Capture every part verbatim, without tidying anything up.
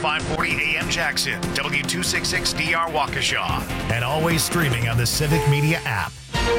five forty A M Jackson, W two sixty-six D R Waukesha, and always streaming on the Civic Media app.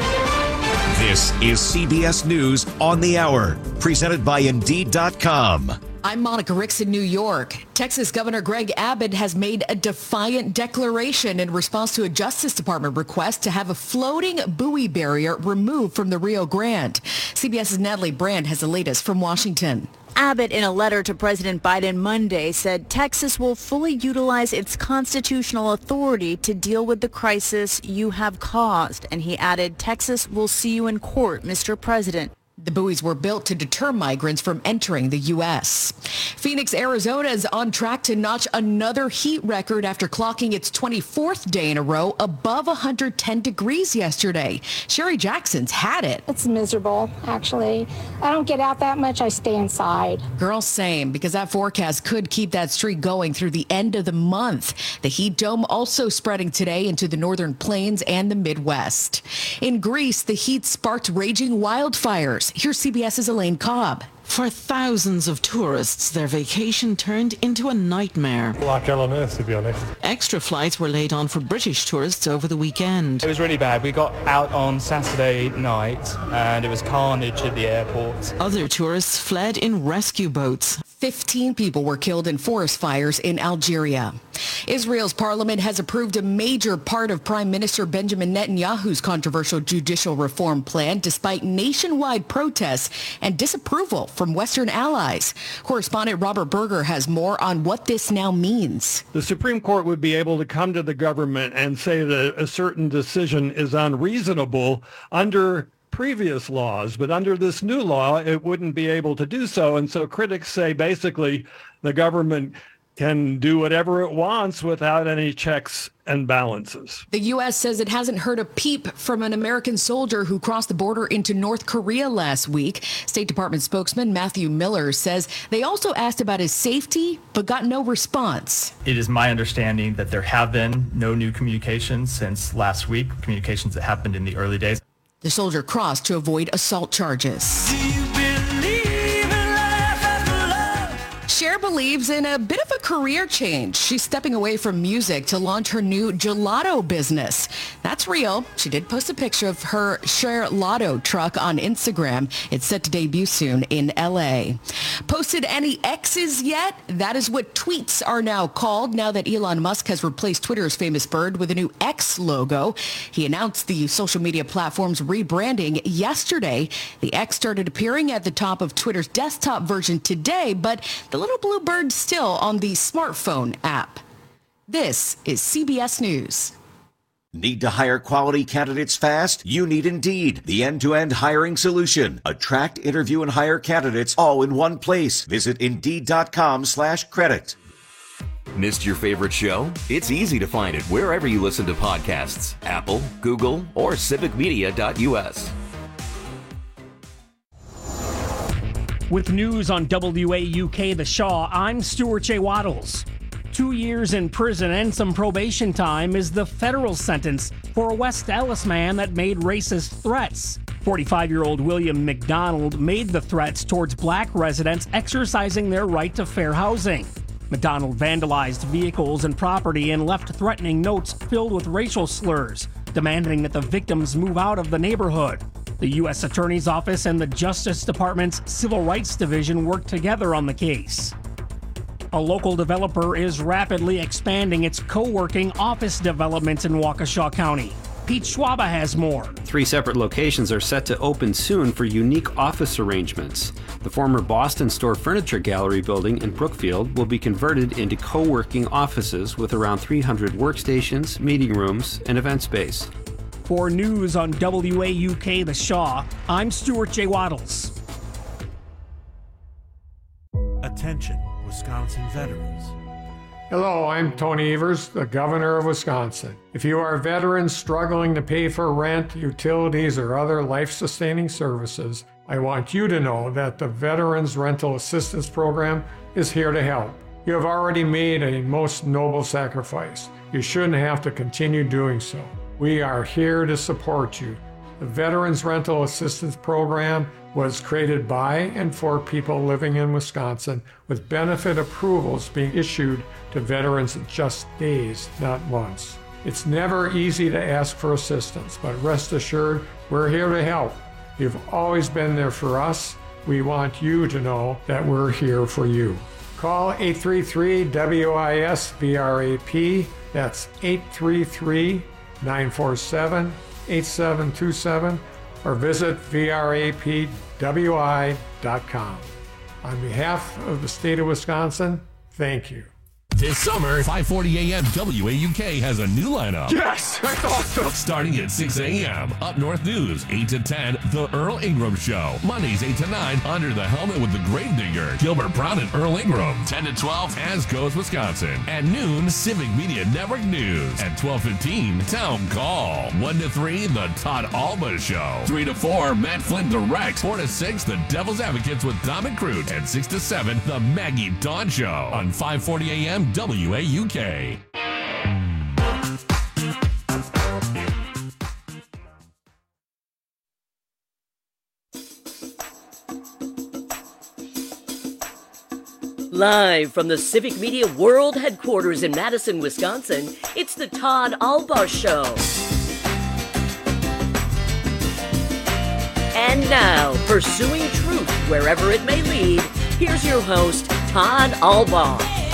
This is C B S News on the Hour, presented by Indeed dot com. I'm Monica Ricks in New York. Texas Governor Greg Abbott has made a defiant declaration in response to a Justice Department request to have a floating buoy barrier removed from the Rio Grande. CBS's Natalie Brand has the latest from Washington. Abbott, in a letter to President Biden Monday, said Texas will fully utilize its constitutional authority to deal with the crisis you have caused. And he added, Texas will see you in court, Mister President. The buoys were built to deter migrants from entering the U S. Phoenix, Arizona is on track to notch another heat record after clocking its twenty-fourth day in a row above one hundred ten degrees yesterday. Sherry Jackson's had it. It's miserable, actually. I don't get out that much. I stay inside. Girl, same, because that forecast could keep that streak going through the end of the month. The heat dome also spreading today into the northern plains and the Midwest. In Greece, the heat sparked raging wildfires. Here's CBS's Elaine Cobb. For thousands of tourists, their vacation turned into a nightmare. Like hell on earth, to be honest. Extra flights were laid on for British tourists over the weekend. It was really bad. We got out on Saturday night and it was carnage at the airport. Other tourists fled in rescue boats. fifteen people were killed in forest fires in Algeria. Israel's parliament has approved a major part of Prime Minister Benjamin Netanyahu's controversial judicial reform plan, despite nationwide protests and disapproval from Western allies. Correspondent Robert Berger has more on what this now means. The Supreme Court would be able to come to the government and say that a certain decision is unreasonable under previous laws, but under this new law, it wouldn't be able to do so. And so critics say basically the government can do whatever it wants without any checks and balances. The U S says it hasn't heard a peep from an American soldier who crossed the border into North Korea last week. State Department spokesman Matthew Miller says they also asked about his safety, but got no response. It is my understanding that there have been no new communications since last week, communications that happened in the early days. The soldier crossed to avoid assault charges. Cher believes in a bit of a career change. She's stepping away from music to launch her new gelato business. That's real. She did post a picture of her Cher Lotto truck on Instagram. It's set to debut soon in L A. Posted any X's yet? That is what tweets are now called now that Elon Musk has replaced Twitter's famous bird with a new X logo. He announced the social media platform's rebranding yesterday. The X started appearing at the top of Twitter's desktop version today, but the little blue bird's still on the smartphone app. This is C B S News. Need to hire quality candidates fast? You need Indeed, the end-to-end hiring solution. Attract, interview, and hire candidates all in one place. Visit Indeed.com slash credit. Missed your favorite show? It's easy to find it wherever you listen to podcasts. Apple, Google, or civic media dot U S. With news on W A U K The Shaw, I'm Stuart J. Waddles. Two years in prison and some probation time is the federal sentence for a West Ellis man that made racist threats. forty-five-year-old William McDonald made the threats towards black residents exercising their right to fair housing. McDonald vandalized vehicles and property and left threatening notes filled with racial slurs, demanding that the victims move out of the neighborhood. The U S Attorney's Office and the Justice Department's Civil Rights Division worked together on the case. A local developer is rapidly expanding its co-working office developments in Waukesha County. Pete Schwaba has more. Three separate locations are set to open soon for unique office arrangements. The former Boston Store Furniture Gallery building in Brookfield will be converted into co-working offices with around three hundred workstations, meeting rooms, and event space. For news on W A U K The Shaw, I'm Stuart J. Waddles. Attention, Wisconsin veterans. Hello, I'm Tony Evers, the Governor of Wisconsin. If you are veterans struggling to pay for rent, utilities, or other life-sustaining services, I want you to know that the Veterans Rental Assistance Program is here to help. You have already made a most noble sacrifice. You shouldn't have to continue doing so. We are here to support you. The Veterans Rental Assistance Program was created by and for people living in Wisconsin, with benefit approvals being issued to veterans in just days, not months. It's never easy to ask for assistance, but rest assured, we're here to help. You've always been there for us. We want you to know that we're here for you. Call eight three three W I S V R A P. That's eight three three, nine four seven, eight seven two seven, or visit V R A P W I dot com. On behalf of the state of Wisconsin, thank you. This summer, five forty a.m. W A U K has a new lineup. Yes, that's awesome. Starting at six a.m. Up North News, eight to ten, The Earl Ingram Show. Mondays, eight to nine, Under the Helmet with the Grave Digger, Gilbert Brown and Earl Ingram. ten to twelve, As Goes Wisconsin. At noon, Civic Media Network News. At twelve fifteen, Town Call. one to three, The Todd Alba Show. three to four, Matt Flynn Directs. four to six, The Devil's Advocates with Dom and Crute. And six to seven, The Maggie Dawn Show. On five forty a.m. W A U K. Live from the Civic Media World Headquarters in Madison, Wisconsin, it's the Todd Alba Show. And now, pursuing truth wherever it may lead, here's your host, Todd Alba.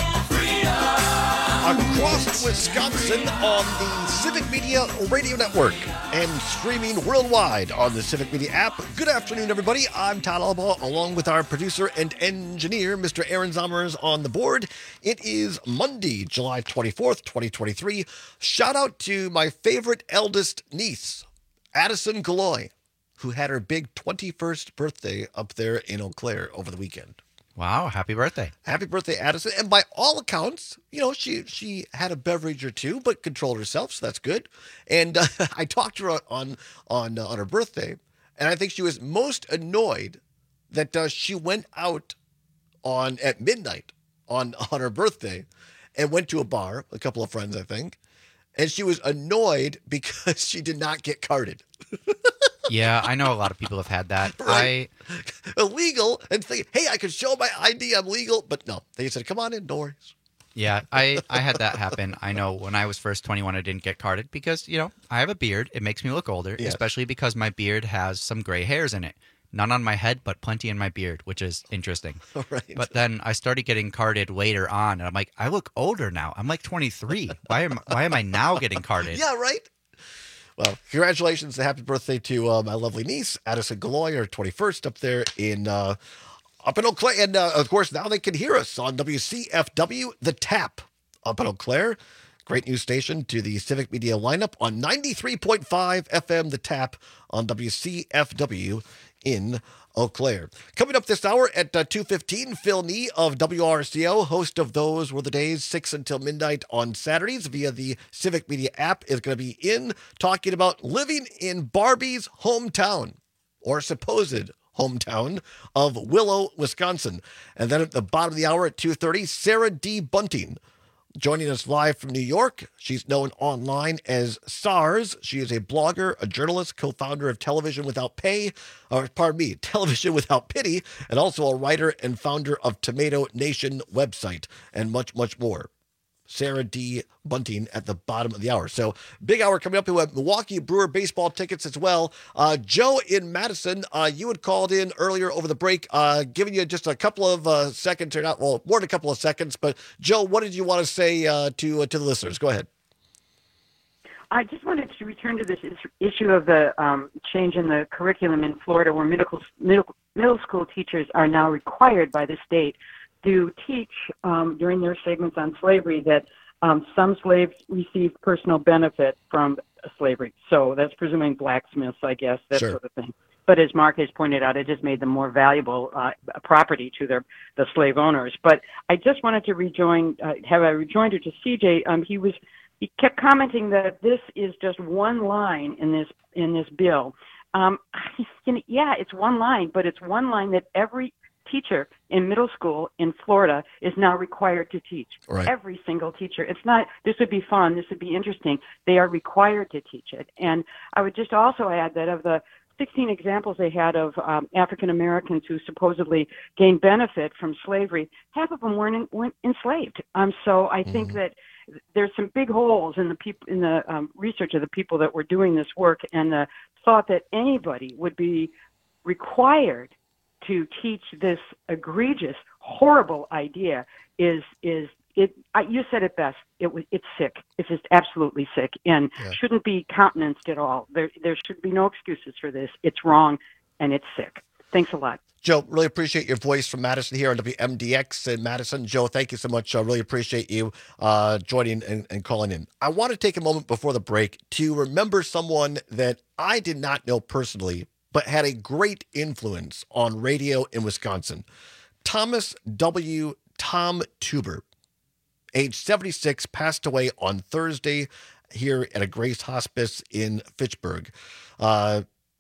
Across Wisconsin on the Civic Media Radio Network and streaming worldwide on the Civic Media app. Good afternoon, everybody. I'm Todd Alba, along with our producer and engineer, Mister Aaron Zommers, on the board. It is Monday, July twenty-fourth, twenty twenty-three. Shout out to my favorite eldest niece, Addison Galloy, who had her big twenty-first birthday up there in Eau Claire over the weekend. Wow, happy birthday. Happy birthday, Addison. And by all accounts, you know, she she had a beverage or two, but controlled herself, so that's good. And uh, I talked to her on on uh, on her birthday, and I think she was most annoyed that uh, she went out on at midnight on, on her birthday and went to a bar, a couple of friends, I think, and she was annoyed because she did not get carded. Yeah, I know a lot of people have had that. Right. I illegal and think, hey, I could show my I D, I'm legal, but no, they said, come on in, no worries. Yeah, I, I had that happen. I know when I was first twenty-one, I didn't get carded because, you know, I have a beard. It makes me look older, yes. Especially because my beard has some gray hairs in it. None on my head, but plenty in my beard, which is interesting. Right. But then I started getting carded later on, and I'm like, I look older now. I'm like twenty-three. Why am why am I now getting carded? Yeah, right. Well, congratulations and happy birthday to uh, my lovely niece, Addison Galloy, her twenty-first up there in uh, up in Eau Claire. And, uh, of course, now they can hear us on W C F W, The Tap, up in Eau Claire. Great news station to the Civic Media lineup on ninety-three point five F M, The Tap, on W C F W in Eau Claire. Coming up this hour at uh, two fifteen, Phil Nee of W R C O, host of Those Were the Days, six until midnight on Saturdays via the Civic Media app, is going to be in talking about living in Barbie's hometown, or supposed hometown of Willow, Wisconsin. And then at the bottom of the hour at two thirty, Sarah D. Bunting, joining us live from New York. She's known online as SARS. She is a blogger, a journalist, co-founder of Television Without Pay, or pardon me, Television Without Pity, and also a writer and founder of Tomato Nation website, and much, much more. Sarah D. Bunting at the bottom of the hour. So big hour coming up. We have Milwaukee Brewer baseball tickets as well. Uh, Joe in Madison, uh, you had called in earlier over the break, uh, giving you just a couple of uh, seconds, or not, well, more than a couple of seconds. But Joe, what did you want to say uh, to uh, to the listeners? Go ahead. I just wanted to return to this issue of the um, change in the curriculum in Florida, where middle, middle, middle school teachers are now required by the state to teach um, during their segments on slavery that um, some slaves received personal benefit from slavery. So that's presuming blacksmiths, I guess, that Sure. sort of thing. But as Mark has pointed out, it just made them more valuable uh, property to their the slave owners. But I just wanted to rejoin, uh, have a rejoinder to C J. Um, he was he kept commenting that this is just one line in this in this bill. Um, you know, yeah, it's one line, but it's one line that every teacher in middle school in Florida is now required to teach. Right. Every single teacher. It's not, this would be fun, this would be interesting. They are required to teach it. And I would just also add that of the sixteen examples they had of um, African Americans who supposedly gained benefit from slavery, half of them weren't, in, weren't enslaved. Um, so I think mm-hmm. that there's some big holes in the peop- in the um, research of the people that were doing this work, and the thought that anybody would be required to teach this egregious, horrible idea is is it. I, you said it best. It was it's sick. It's just absolutely sick, and yeah. shouldn't be countenanced at all. There there should be no excuses for this. It's wrong, and it's sick. Thanks a lot. Joe, really appreciate your voice from Madison here on W M D X in Madison. Joe, thank you so much. I really appreciate you uh, joining and, and calling in. I want to take a moment before the break to remember someone that I did not know personally, but had a great influence on radio in Wisconsin. Thomas W. Tom Tuber, age seventy-six, passed away on Thursday here at a Grace Hospice in Fitchburg. Uh,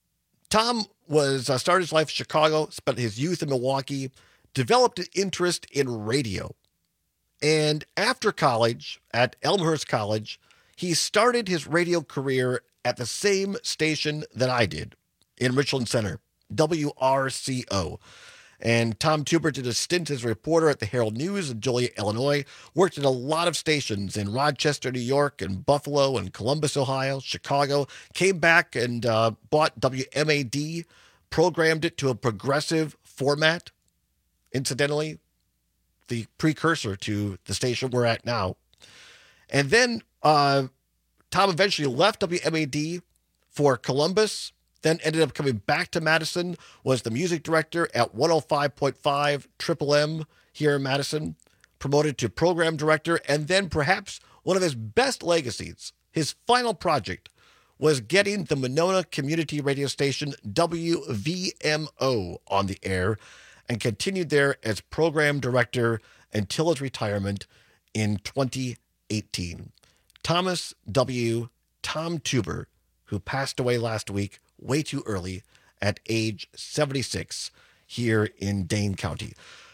Tom was uh, started his life in Chicago, spent his youth in Milwaukee, developed an interest in radio. And after college, at Elmhurst College, he started his radio career at the same station that I did in Richland Center, W R C O. And Tom Tuber did a stint as a reporter at the Herald News in Joliet, Illinois, worked at a lot of stations in Rochester, New York, and Buffalo, and Columbus, Ohio, Chicago, came back and uh, bought W M A D, programmed it to a progressive format, incidentally, the precursor to the station we're at now. And then uh, Tom eventually left W M A D for Columbus, then ended up coming back to Madison, was the music director at one oh five point five Triple M here in Madison, promoted to program director, and then perhaps one of his best legacies, his final project, was getting the Monona community radio station W V M O on the air, and continued there as program director until his retirement in twenty eighteen. Thomas W. Tom Tuber, who passed away last week, way too early, at age seventy-six here in Dane County.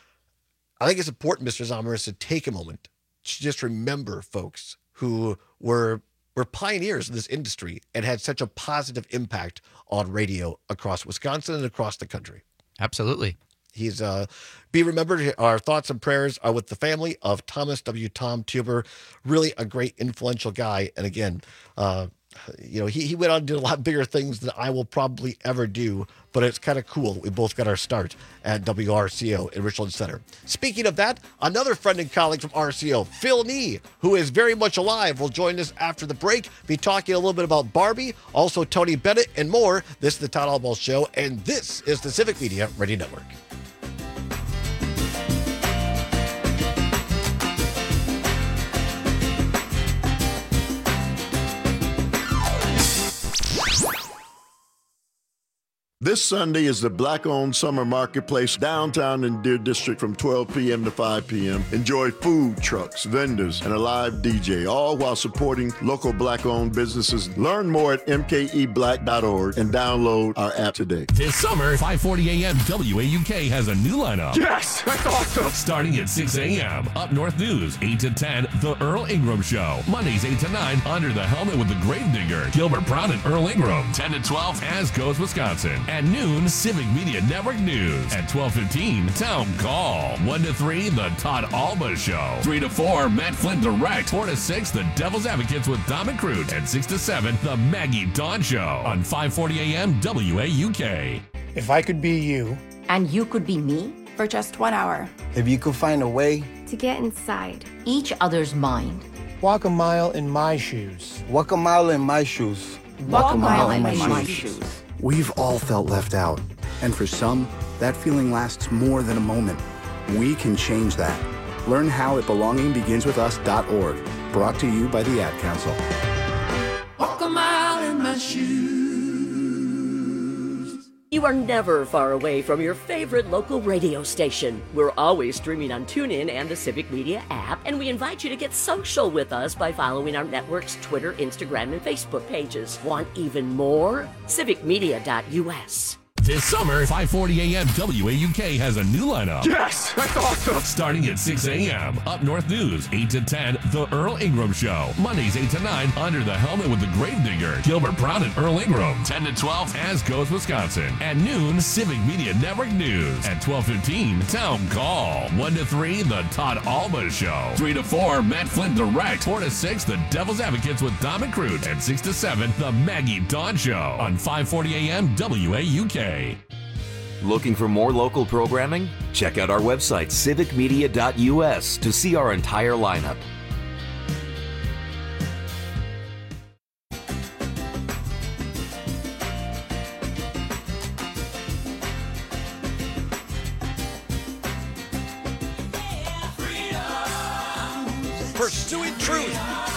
I think it's important, Mister Zomerus, to take a moment to just remember folks who were were pioneers in this industry and had such a positive impact on radio across Wisconsin and across the country. Absolutely. He's uh, be remembered. Our thoughts and prayers are with the family of Thomas W. Tom Tuber. Really a great, influential guy. And again, uh, you know, he, he went on to do a lot bigger things than I will probably ever do, but it's kind of cool that we both got our start at W R C O in Richland Center. Speaking of that, another friend and colleague from R C O, Phil Nee, who is very much alive, will join us after the break, be talking a little bit about Barbie, also Tony Bennett, and more. This is the Todd Albaugh Show, and this is the Civic Media Radio Network. This Sunday is the Black-owned Summer Marketplace downtown in Deer District from twelve p.m. to five p.m. Enjoy food trucks, vendors, and a live D J, all while supporting local Black-owned businesses. Learn more at m k e black dot org and download our app today. This summer, five forty a.m. W A U K has a new lineup. Yes! That's awesome! Starting at six a.m. Up North News, eight to ten, The Earl Ingram Show. Mondays, eight to nine, Under the Helmet with the Gravedigger. Gilbert Brown and Earl Ingram. ten to twelve, As Goes Wisconsin. At noon, Civic Media Network News. At twelve fifteen, Town Call. one to three, The Todd Albaugh Show. three to four, Matt Flynn Direct. four to six, The Devil's Advocates with Dom and Crute. And six to seven, The Maggie Dawn Show. On five forty a.m. W A U K. If I could be you. And you could be me? For just one hour. If you could find a way. To get inside each other's mind. Walk a mile in my shoes. Walk a mile in my shoes. Walk, Walk a mile, mile in, in my, my shoes. shoes. We've all felt left out, and for some, that feeling lasts more than a moment. We can change that. Learn how at belonging begins with us dot org. Brought to you by the Ad Council. Walk a mile in my shoes. You are never far away from your favorite local radio station. We're always streaming on TuneIn and the Civic Media app, and we invite you to get social with us by following our network's Twitter, Instagram, and Facebook pages. Want even more? civic media dot u s. This summer, five forty a.m. W A U K has a new lineup. Yes, that's awesome. Starting at six a.m. Up North News, eight to ten, The Earl Ingram Show. Mondays, eight to nine, Under the Helmet with the Gravedigger, Gilbert Brown and Earl Ingram. ten to twelve, As Goes Wisconsin. At noon, Civic Media Network News. At twelve fifteen, Town Call. one to three, The Todd Alba Show. three to four, Matt Flint Direct. four to six, The Devil's Advocates with Dom and Crute. And six to seven, The Maggie Dawn Show. On five forty a.m. W A U K. Looking for more local programming? Check out our website, civic media dot u s, to see our entire lineup. Pursuing truth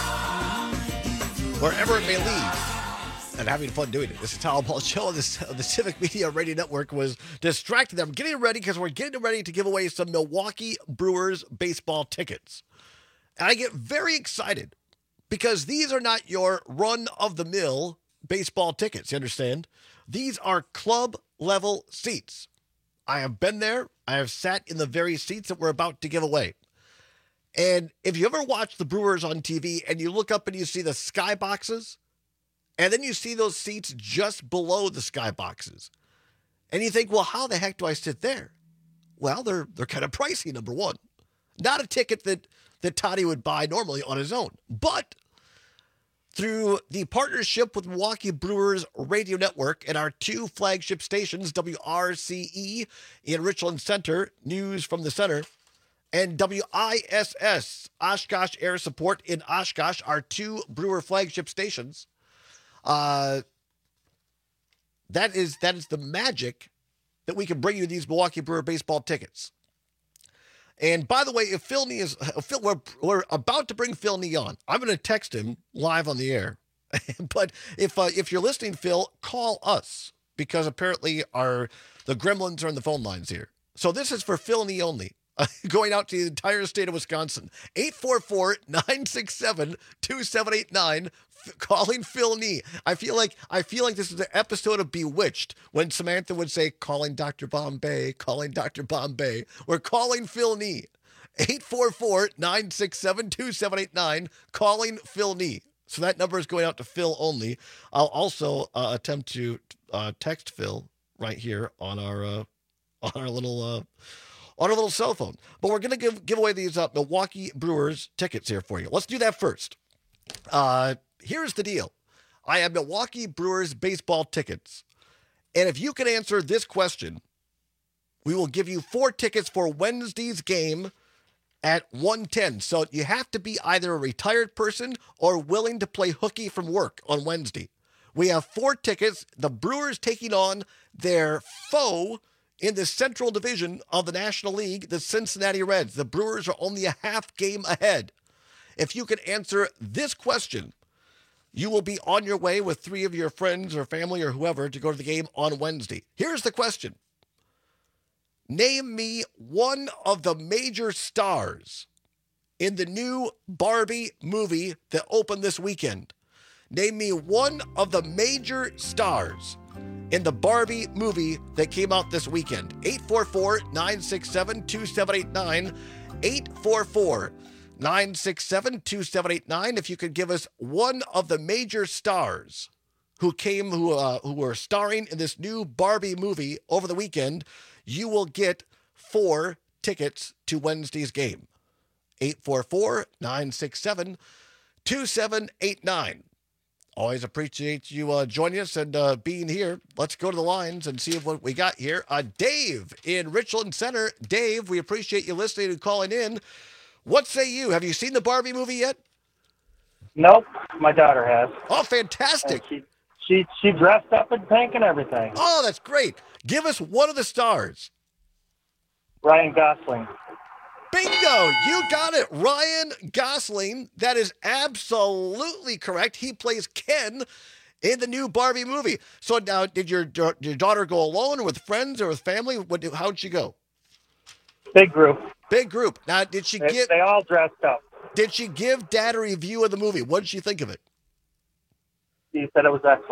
wherever it may lead, and having fun doing it. This is Tom Paul Show on this, uh, the Civic Media Radio Network was distracting them, getting ready because we're getting ready to give away some Milwaukee Brewers baseball tickets. And I get very excited because these are not your run-of-the-mill baseball tickets, you understand? These are club-level seats. I have been there. I have sat in the very seats that we're about to give away. And if you ever watch the Brewers on T V and you look up and you see the skyboxes, and then you see those seats just below the skyboxes, and you think, well, how the heck do I sit there? Well, they're they're kind of pricey, number one. Not a ticket that, that Toddy would buy normally on his own. But through the partnership with Milwaukee Brewers Radio Network and our two flagship stations, W R C E in Richland Center, News from the Center, and W I S S, Oshkosh Air Support in Oshkosh, our two Brewer flagship stations, Uh, that is that is the magic that we can bring you these Milwaukee Brewer baseball tickets. And by the way, if Phil Nee is, uh, Phil, we're, we're about to bring Phil Nee on. I'm going to text him live on the air. But if uh, if you're listening, Phil, call us because apparently our the gremlins are on the phone lines here. So this is for Phil Nee only. Uh, going out to the entire state of Wisconsin. eight four four, nine six seven, two seven eight nine. F- calling Phil Nee. I feel like I feel like this is an episode of Bewitched when Samantha would say, calling Doctor Bombay, calling Doctor Bombay. We're calling Phil Nee. eight four four, nine six seven, two seven eight nine. Calling Phil Nee. So that number is going out to Phil only. I'll also uh, attempt to uh, text Phil right here on our uh, on our little uh, on our little cell phone. But we're going to give give away these uh, Milwaukee Brewers tickets here for you. Let's do that first. Uh, here's the deal. I have Milwaukee Brewers baseball tickets. And if you can answer this question, we will give you four tickets for Wednesday's game at one ten. So you have to be either a retired person or willing to play hooky from work on Wednesday. We have four tickets. The Brewers taking on their foe in the Central Division of the National League, the Cincinnati Reds. The Brewers are only a half game ahead. If you can answer this question, you will be on your way with three of your friends or family or whoever to go to the game on Wednesday. Here's the question. Name me one of the major stars in the new Barbie movie that opened this weekend. Name me one of the major stars in the Barbie movie that came out this weekend. eight four four, nine six seven, two seven eight nine. eight four four, nine six seven, two seven eight nine. If you could give us one of the major stars who came, who uh, who were starring in this new Barbie movie over the weekend, you will get four tickets to Wednesday's game. eight four four, nine six seven, two seven eight nine. Always appreciate you uh, joining us and uh, being here. Let's go to the lines and see what we got here. Uh, Dave in Richland Center. Dave, we appreciate you listening and calling in. What say you? Have you seen the Barbie movie yet? Nope. My daughter has. Oh, fantastic. She, she, she dressed up in pink and everything. Oh, that's great. Give us one of the stars. Ryan Gosling. Bingo! You got it. Ryan Gosling. That is absolutely correct. He plays Ken in the new Barbie movie. So now, did your your daughter go alone or with friends or with family? What? How'd she go? Big group. Big group. Now, did she they, get... They all dressed up. Did she give Dad a review of the movie? What did she think of it? She said it was excellent.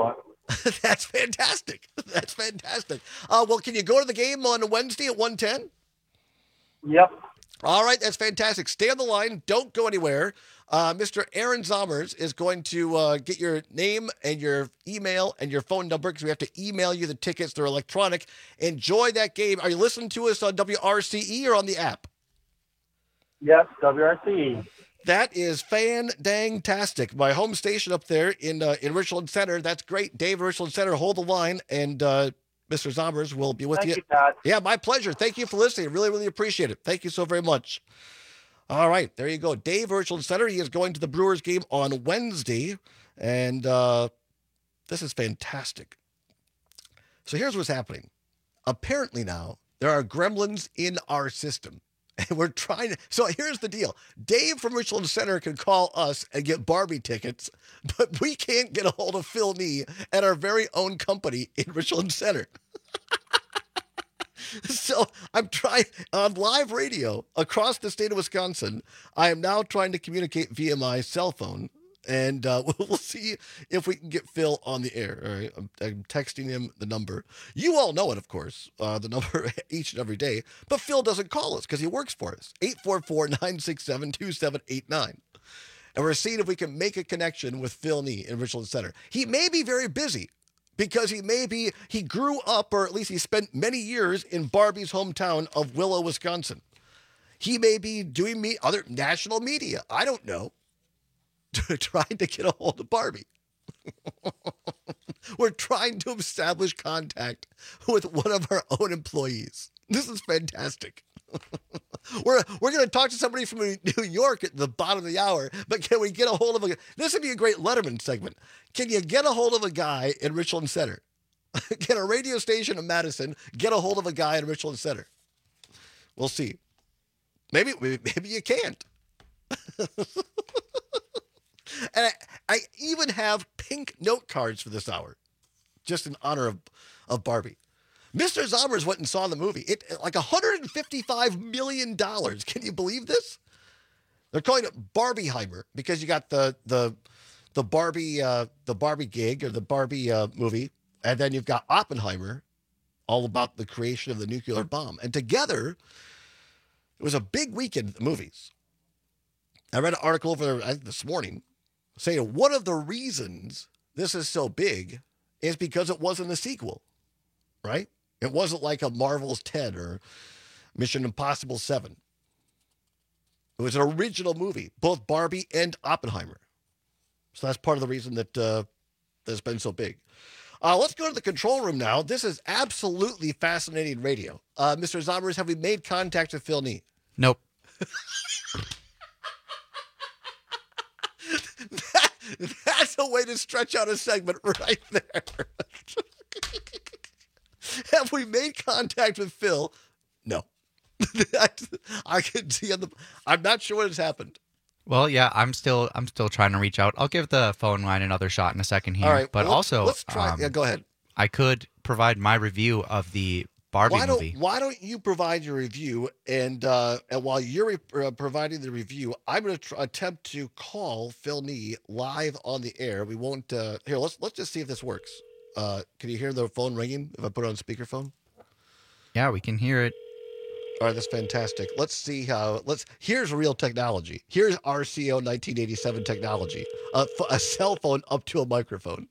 That's fantastic. That's fantastic. Uh, well, can you go to the game on Wednesday at one ten? Yep. All right, that's fantastic. Stay on the line. Don't go anywhere. Uh, Mister Aaron Zommers is going to uh, get your name and your email and your phone number because we have to email you the tickets. They're electronic. Enjoy that game. Are you listening to us on W R C E or on the app? Yes, W R C E. That is fan-dang-tastic. My home station up there in uh, in Richland Center. That's great. Dave, Richland Center, hold the line, and uh, Mister Zommers will be with Thank you. you, Todd. Yeah, my pleasure. Thank you for listening. Really, really appreciate it. Thank you so very much. All right, there you go. Dave, Richland Center. He is going to the Brewers game on Wednesday, and uh, this is fantastic. So here's what's happening. Apparently now, there are gremlins in our system. And we're trying to, so here's the deal. Dave from Richland Center can call us and get Barbie tickets, but we can't get a hold of Phil Nee at our very own company in Richland Center. So I'm trying on live radio across the state of Wisconsin. I am now trying to communicate via my cell phone, and uh, we'll see if we can get Phil on the air. All right, I'm, I'm texting him the number. You all know it, of course, uh, the number each and every day. But Phil doesn't call us because he works for us. eight four four, nine six seven, two seven eight nine. And we're seeing if we can make a connection with Phil Nee in Richland Center. He may be very busy because he may be, he grew up, or at least he spent many years in Barbie's hometown of Willow, Wisconsin. He may be doing me other national media. I don't know. Trying to get a hold of Barbie. We're trying to establish contact with one of our own employees. This is fantastic. we're we're going to talk to somebody from New York at the bottom of the hour, but can we get a hold of a... This would be a great Letterman segment. Can you get a hold of a guy in Richland Center? Can a radio station in Madison get a hold of a guy in Richland Center? We'll see. Maybe, maybe you can't. And I, I even have pink note cards for this hour, just in honor of, of Barbie. Mister Zommers went and saw the movie. It like one hundred fifty-five million dollars. Can you believe this? They're calling it Barbieheimer because you got the the the Barbie uh, the Barbie gig or the Barbie uh, movie, and then you've got Oppenheimer, all about the creation of the nuclear bomb. And together, it was a big weekend at the movies. I read an article over I think this morning saying one of the reasons this is so big is because it wasn't a sequel, right? It wasn't like a Marvel's ten or Mission Impossible seven. It was an original movie, both Barbie and Oppenheimer. So that's part of the reason that uh, that's been so big. Uh, let's go to the control room now. This is absolutely fascinating radio. Uh, Mister Zommers, have we made contact with Phil Nee? Nope. that, that's a way to stretch out a segment right there. Have we made contact with Phil? No. I can see on the. I'm not sure what has happened. Well, yeah, I'm still I'm still trying to reach out. I'll give the phone line another shot in a second here. All right, but well, also, let's try. um, yeah, go ahead. I could provide my review of the Barbie why don't, movie. Why don't you provide your review? And uh, and while you're re- uh, providing the review, I'm going to tr- attempt to call Phil Nee live on the air. We won't. Uh, here, let's let's just see if this works. Uh, can you hear the phone ringing if I put it on speakerphone? Yeah, we can hear it. All right, that's fantastic. Let's see how. Let's. Here's real technology. Here's R C O nineteen eighty-seven technology. A, a cell phone up to a microphone.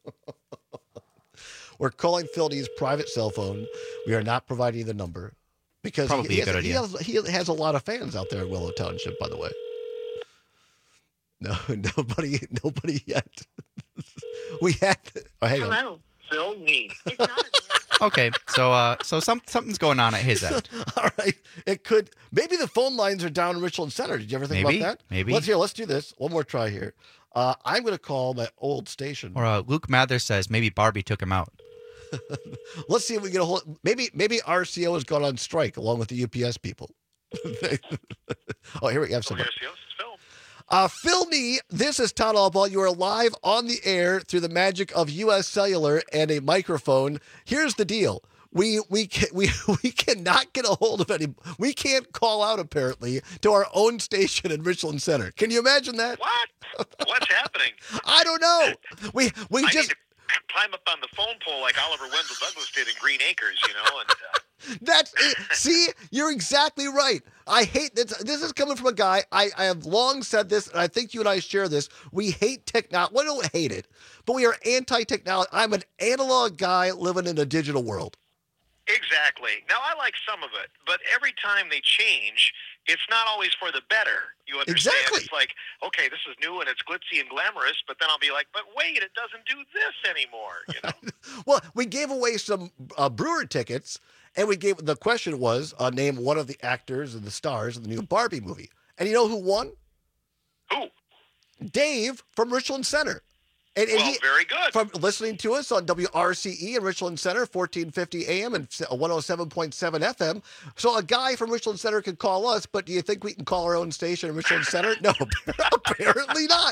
We're calling Phil Nee's private cell phone. We are not providing the number because Probably he, a good he, has, idea. he, has, he has a lot of fans out there in Willow Township, by the way. No, nobody, nobody yet. We had. Oh, hang on. Hello, Phil Nee. Okay, so uh, so some something's going on at his end. All right, it could. Maybe the phone lines are down in Richland Center. Did you ever think Maybe, about that? maybe. Let's hear. Let's do this. One more try here. Uh, I'm going to call my old station. Or uh, Luke Mather says maybe Barbie took him out. Let's see if we get a hold. Maybe maybe R C O has gone on strike along with the U P S people. Oh, here we have somebody. Uh, Phil Nee, this is Todd Allball. You are live on the air through the magic of U S Cellular and a microphone. Here's the deal. We we can, we we cannot get a hold of any. We can't call out apparently to our own station in Richland Center. Can you imagine that? What? What's happening? I don't know. We we I just need to, climb up on the phone pole like Oliver Wendell Douglas did in Green Acres, you know. And uh, That's it. See, you're exactly right. I hate this. This is coming from a guy. I, I have long said this, and I think you and I share this. We hate technology. We don't hate it, but we are anti-technology. I'm an analog guy living in a digital world. Exactly. Now, I like some of it, but every time they change, it's not always for the better. You understand? Exactly. It's like, okay, this is new and it's glitzy and glamorous, but then I'll be like, but wait, it doesn't do this anymore, you know? Well, we gave away some uh, Brewer tickets, and we gave the question was uh, name one of the actors and the stars of the new Barbie movie. And you know who won? Who? Dave from Richland Center. And, and well, he, very good. From listening to us on W R C E in Richland Center, fourteen fifty A M and one oh seven point seven F M. So a guy from Richland Center could call us, but do you think we can call our own station in Richland Center? No, apparently not.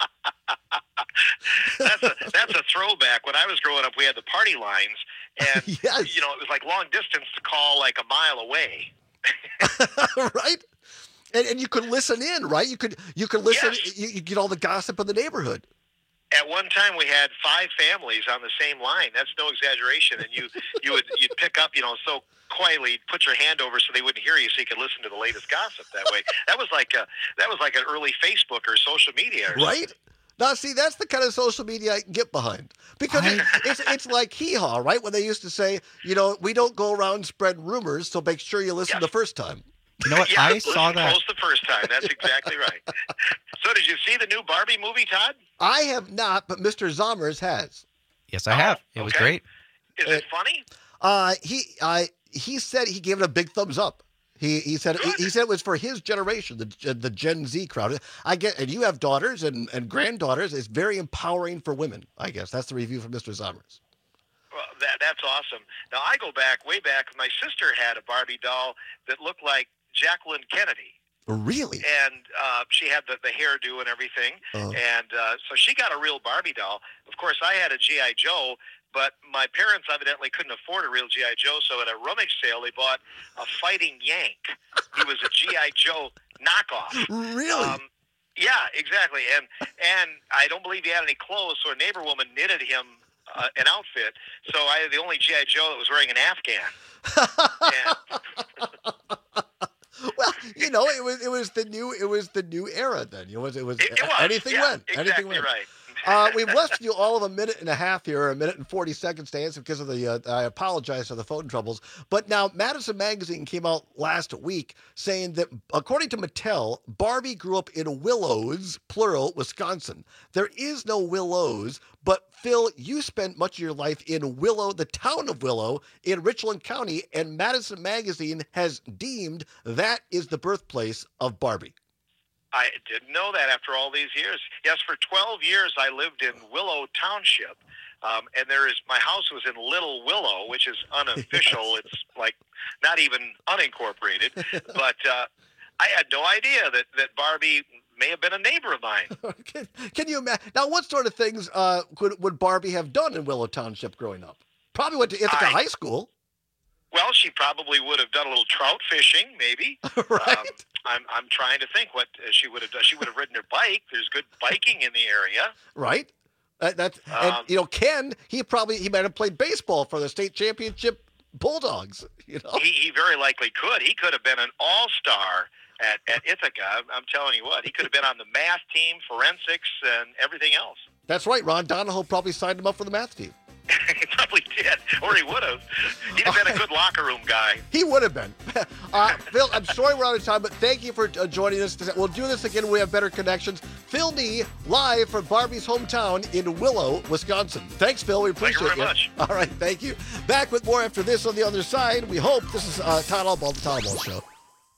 that's a that's a throwback. When I was growing up, we had the party lines, and yes. you know, it was like long distance to call like a mile away. Right? And and you could listen in, right? You could you could listen. Yes. You, you get all the gossip in the neighborhood. At one time, we had five families on the same line. That's no exaggeration. And you you would you'd pick up, you know, so quietly, put your hand over so they wouldn't hear you, so you could listen to the latest gossip that way. That was like a that was like an early Facebook or social media, or right? Now, see, that's the kind of social media I can get behind, because I... it's it's like hee-haw, right? When they used to say, you know, we don't go around and spread rumors, so make sure you listen yes. the first time. You know what? Yeah, I saw that. Close the first time. That's exactly right. So, did you see the new Barbie movie, Todd? I have not, but Mister Zommers has. Yes, I have. It okay. was great. Is it funny? Uh, he uh, he said he gave it a big thumbs up. He he said he, he said it was for his generation, the the Gen Z crowd. I get, and you have daughters and, and granddaughters. It's very empowering for women. I guess that's the review from Mister Zommers. Well, that that's awesome. Now I go back way back. My sister had a Barbie doll that looked like Jacqueline Kennedy. Really? And uh, she had the, the hairdo and everything. Uh-huh. And uh, so she got a real Barbie doll. Of course, I had a G I. Joe, but my parents evidently couldn't afford a real G I. Joe, so at a rummage sale, they bought a Fighting Yank. He was a G I. Joe knockoff. Really? Um, yeah, exactly. And and I don't believe he had any clothes, so a neighbor woman knitted him uh, an outfit. So I had the only G I. Joe that was wearing an Afghan. and, Well, you know, it was it was the new it was the new era then. It was it was, it, it was. anything yeah, went. Exactly anything went. right. uh, we've left you all of a minute and a half here, a minute and forty seconds to answer because of the. Uh, I apologize for the phone troubles. But now, Madison Magazine came out last week saying that, according to Mattel, Barbie grew up in Willows, plural, Wisconsin. There is no Willows, but Phil, you spent much of your life in Willow, the town of Willow, in Richland County, and Madison Magazine has deemed that is the birthplace of Barbie. I didn't know that after all these years. Yes, for twelve years I lived in Willow Township, um, and there is my house was in Little Willow, which is unofficial. Yes. It's like not even unincorporated. But uh, I had no idea that, that Barbie may have been a neighbor of mine. can, can you imagine? Now, what sort of things uh, could would Barbie have done in Willow Township growing up? Probably went to Ithaca I, High School. Well, she probably would have done a little trout fishing, maybe. Right. Um, I'm I'm trying to think what uh, she would have done. She would have ridden her bike. There's good biking in the area. Right. Uh, that's Um, and you know Ken. He probably he might have played baseball for the state championship Bulldogs. You know. He he very likely could. He could have been an all-star at, at Ithaca. I'm, I'm telling you what. He could have been on the math team, forensics, and everything else. That's right. Ron Donahoe probably signed him up for the math team. He probably did, or he would have. He'd have been a good locker room guy. He would have been. Uh, Phil, I'm sorry we're out of time, but thank you for uh, joining us. We'll do this again when we have better connections. Phil Nee, live from Barbie's hometown in Willow, Wisconsin. Thanks, Phil. We appreciate Thank you very you. much. All right, thank you. Back with more after this on the other side. We hope. This is uh, Todd Allball, the Todd Allball Show.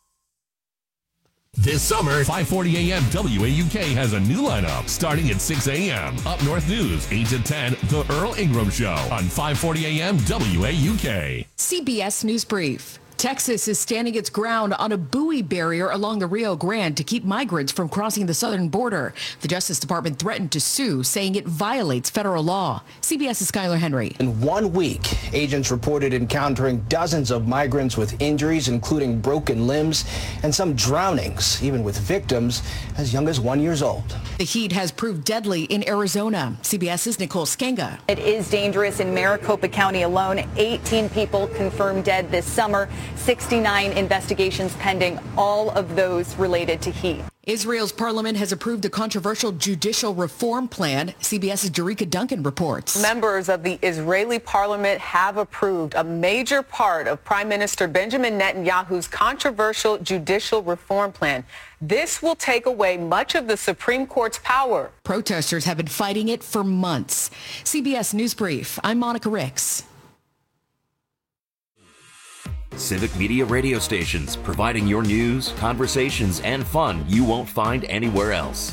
This summer, five forty a.m. W A U K has a new lineup starting at six a.m. Up North News, eight to ten, The Earl Ingram Show on five forty a.m. W A U K. C B S News Brief. Texas is standing its ground on a buoy barrier along the Rio Grande to keep migrants from crossing the southern border. The Justice Department threatened to sue, saying it violates federal law. CBS's Skylar Henry. In one week, agents reported encountering dozens of migrants with injuries, including broken limbs and some drownings, even with victims as young as one years old. The heat has proved deadly in Arizona. CBS's Nicole Skenga. It is dangerous in Maricopa County alone. eighteen people confirmed dead this summer. sixty-nine investigations pending, all of those related to heat. Israel's parliament has approved a controversial judicial reform plan. CBS's Jerika Duncan reports. Members of the Israeli parliament have approved a major part of Prime Minister Benjamin Netanyahu's controversial judicial reform plan. This will take away much of the Supreme Court's power. Protesters have been fighting it for months. C B S News Brief. I'm Monica Ricks. Civic Media radio stations, providing your news, conversations, and fun you won't find anywhere else.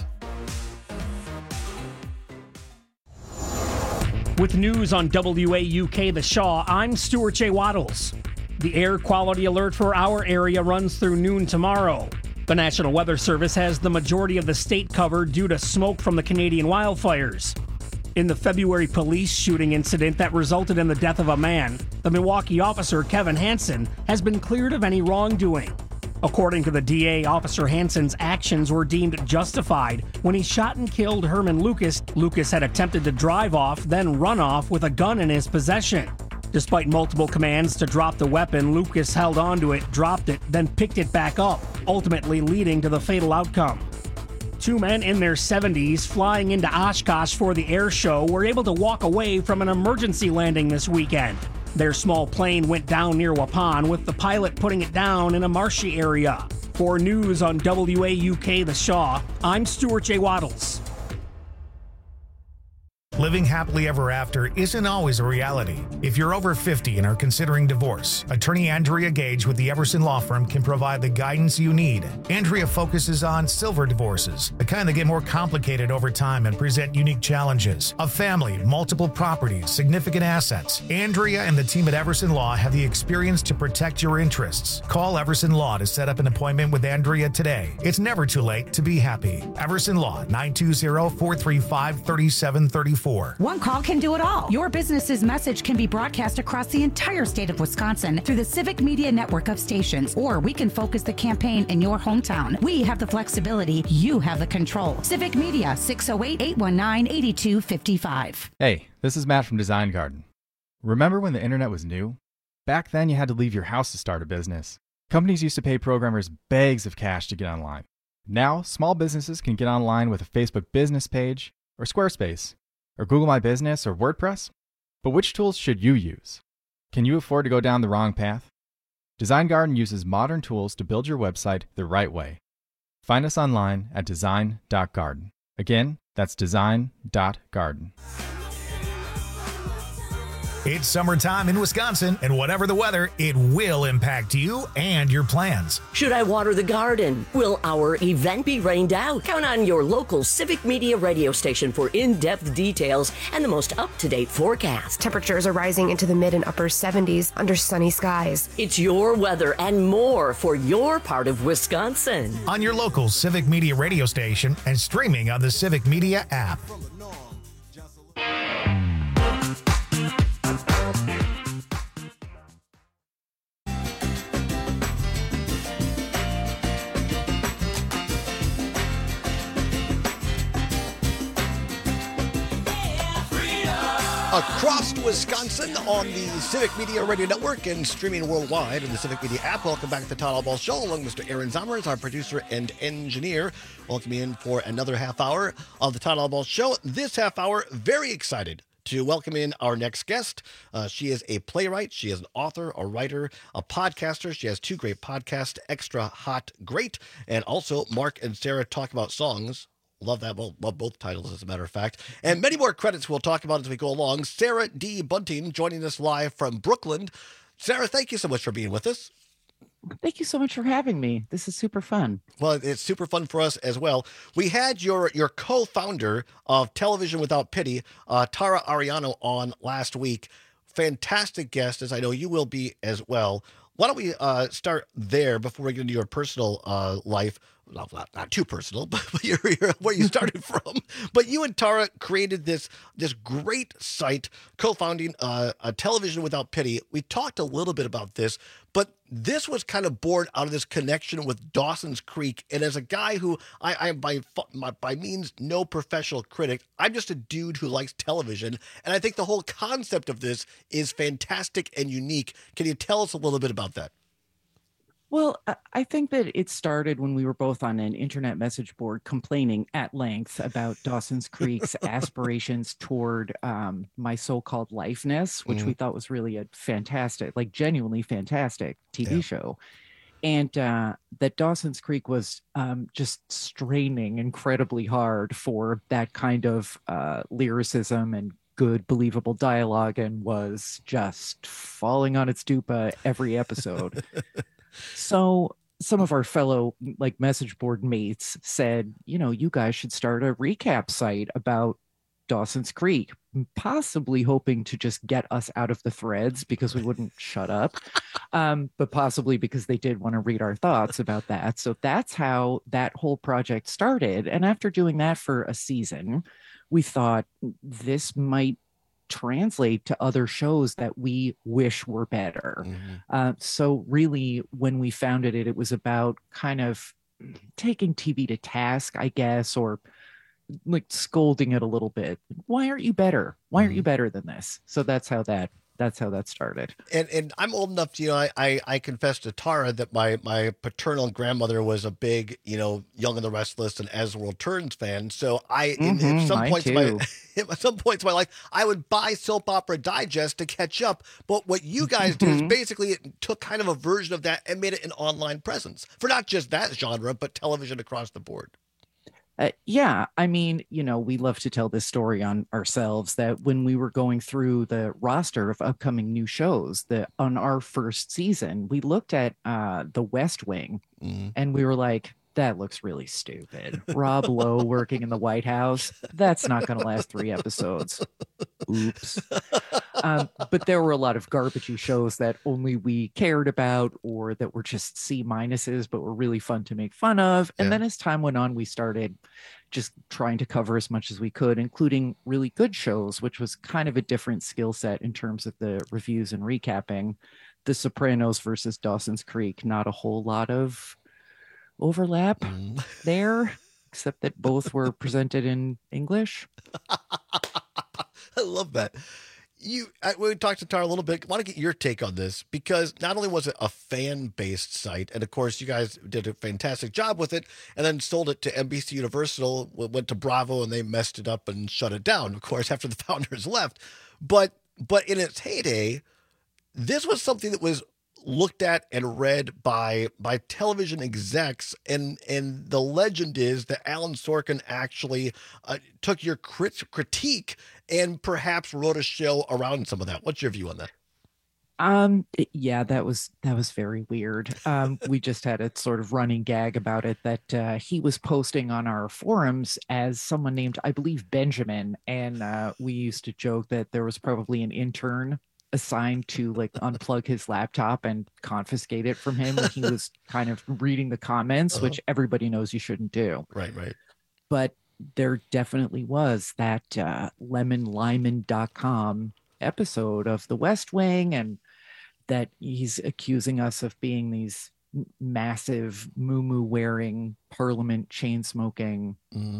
With news on W A U K The Shaw, I'm Stuart J. Waddles. The air quality alert for our area runs through noon tomorrow. The National Weather Service has the majority of the state covered due to smoke from the Canadian wildfires. In the February police shooting incident that resulted in the death of a man, the Milwaukee officer Kevin Hansen has been cleared of any wrongdoing. According to the D A, Officer Hansen's actions were deemed justified when he shot and killed Herman Lucas. Lucas had attempted to drive off, then run off with a gun in his possession. Despite multiple commands to drop the weapon, Lucas held onto it, dropped it, then picked it back up, ultimately leading to the fatal outcome. Two men in their seventies flying into Oshkosh for the air show were able to walk away from an emergency landing this weekend. Their small plane went down near Waupun, with the pilot putting it down in a marshy area. For news on W A U K The Shaw, I'm Stuart J. Waddles. Living happily ever after isn't always a reality. If you're over fifty and are considering divorce, attorney Andrea Gage with the Everson Law Firm can provide the guidance you need. Andrea focuses on silver divorces, the kind that get more complicated over time and present unique challenges. A family, multiple properties, significant assets. Andrea and the team at Everson Law have the experience to protect your interests. Call Everson Law to set up an appointment with Andrea today. It's never too late to be happy. Everson Law, nine two zero, four three five, three seven three four. One call can do it all. Your business's message can be broadcast across the entire state of Wisconsin through the Civic Media network of stations, or we can focus the campaign in your hometown. We have the flexibility. You have the control. Civic Media, six oh eight, eight one nine, eight two five five. Hey, this is Matt from Design Garden. Remember when the internet was new? Back then, you had to leave your house to start a business. Companies used to pay programmers bags of cash to get online. Now, small businesses can get online with a Facebook business page, or Squarespace, or Google My Business, or WordPress? But which tools should you use? Can you afford to go down the wrong path? Design Garden uses modern tools to build your website the right way. Find us online at design dot garden. Again, that's design dot garden. It's summertime in Wisconsin, and whatever the weather, it will impact you and your plans. Should I water the garden? Will our event be rained out? Count on your local Civic Media radio station for in-depth details and the most up-to-date forecast. Temperatures are rising into the mid and upper seventies under sunny skies. It's your weather and more for your part of Wisconsin. On your local Civic Media radio station and streaming on the Civic Media app. Across Wisconsin on the Civic Media Radio Network and streaming worldwide in the Civic Media app. Welcome back to the Todd Allball Show, along with Mister Aaron Zommers, our producer and engineer. Welcome in for another half hour of the Todd Allball Show. This half hour, very excited to welcome in our next guest. Uh, she is a playwright. She is an author, a writer, a podcaster. She has two great podcasts, Extra Hot Great, and also Mark and Sarah Talk About Songs. Love that. Well, love both titles, as a matter of fact. And many more credits we'll talk about as we go along. Sarah D. Bunting joining us live from Brooklyn. Sarah, thank you so much for being with us. Thank you so much for having me. This is super fun. Well, it's super fun for us as well. We had your your co-founder of Television Without Pity, uh, Tara Ariano, on last week. Fantastic guest, as I know you will be as well. why don't we uh, start there before we get into your personal uh, life? Well, not, not too personal, but, but you're, you're, where you started from. But you and Tara created this this great site, co-founding uh, a Television Without Pity. We talked a little bit about this, but this was kind of born out of this connection with Dawson's Creek. And as a guy who I, I am by, by means no professional critic, I'm just a dude who likes television. And I think the whole concept of this is fantastic and unique. Can you tell us a little bit about that? Well, I- I think that it started when we were both on an internet message board complaining at length about Dawson's Creek's aspirations toward um, My So-Called Lifeness, which Mhm. we thought was really a fantastic, like genuinely fantastic T V Yeah. show. And uh, that Dawson's Creek was um, just straining incredibly hard for that kind of uh, lyricism and good, believable dialogue, and was just falling on its dupa every episode. So some of our fellow like message board mates said, you know, you guys should start a recap site about Dawson's Creek, possibly hoping to just get us out of the threads because we wouldn't shut up, um, but possibly because they did want to read our thoughts about that. So that's how that whole project started. And after doing that for a season, we thought this might translate to other shows that we wish were better. Uh, so really, when we founded it, it was about kind of taking T V to task, I guess, or like scolding it a little bit. Why aren't you better? Why aren't you better than this? So that's how that that's how that started. And and I'm old enough to, you know, I, I, I confess to Tara that my, my paternal grandmother was a big, you know, Young and the Restless and As the World Turns fan. So I, in, Mhm, at some mine points in my, too. at some points in my life, I would buy Soap Opera Digest to catch up. But what you guys did is Mhm. basically it took kind of a version of that and made it an online presence for not just that genre, but television across the board. Uh, yeah, I mean, you know, we love to tell this story on ourselves that when we were going through the roster of upcoming new shows, that on our first season, we looked at uh, The West Wing and we were like, that looks really stupid. Rob Lowe working in the White House, that's not going to last three episodes. Oops. Um, but there were a lot of garbagey shows that only we cared about or that were just C minuses, but were really fun to make fun of. And then as time went on, we started just trying to cover as much as we could, including really good shows, which was kind of a different skill set in terms of the reviews and recapping. The Sopranos versus Dawson's Creek, not a whole lot of overlap there, except that both were presented in English. I love that. You, I, we talked to Tara a little bit. I want to get your take on this because not only was it a fan-based site, and of course you guys did a fantastic job with it, and then sold it to N B C Universal, went to Bravo, and they messed it up and shut it down, of course, after the founders left. But but in its heyday, this was something that was looked at and read by by television execs, and and the legend is that Alan Sorkin actually uh, took your crit- critique and perhaps wrote a show around some of that. What's your view on that? Um, it- yeah, that was that was very weird. Um, we just had a sort of running gag about it that uh, he was posting on our forums as someone named, I believe, Benjamin, and uh, we used to joke that there was probably an intern assigned to like unplug his laptop and confiscate it from him when he was kind of reading the comments, Uh-huh. which everybody knows you shouldn't do. Right, right. But there definitely was that uh, lemon lyman dot com episode of The West Wing, and that he's accusing us of being these m- massive moo wearing parliament chain smoking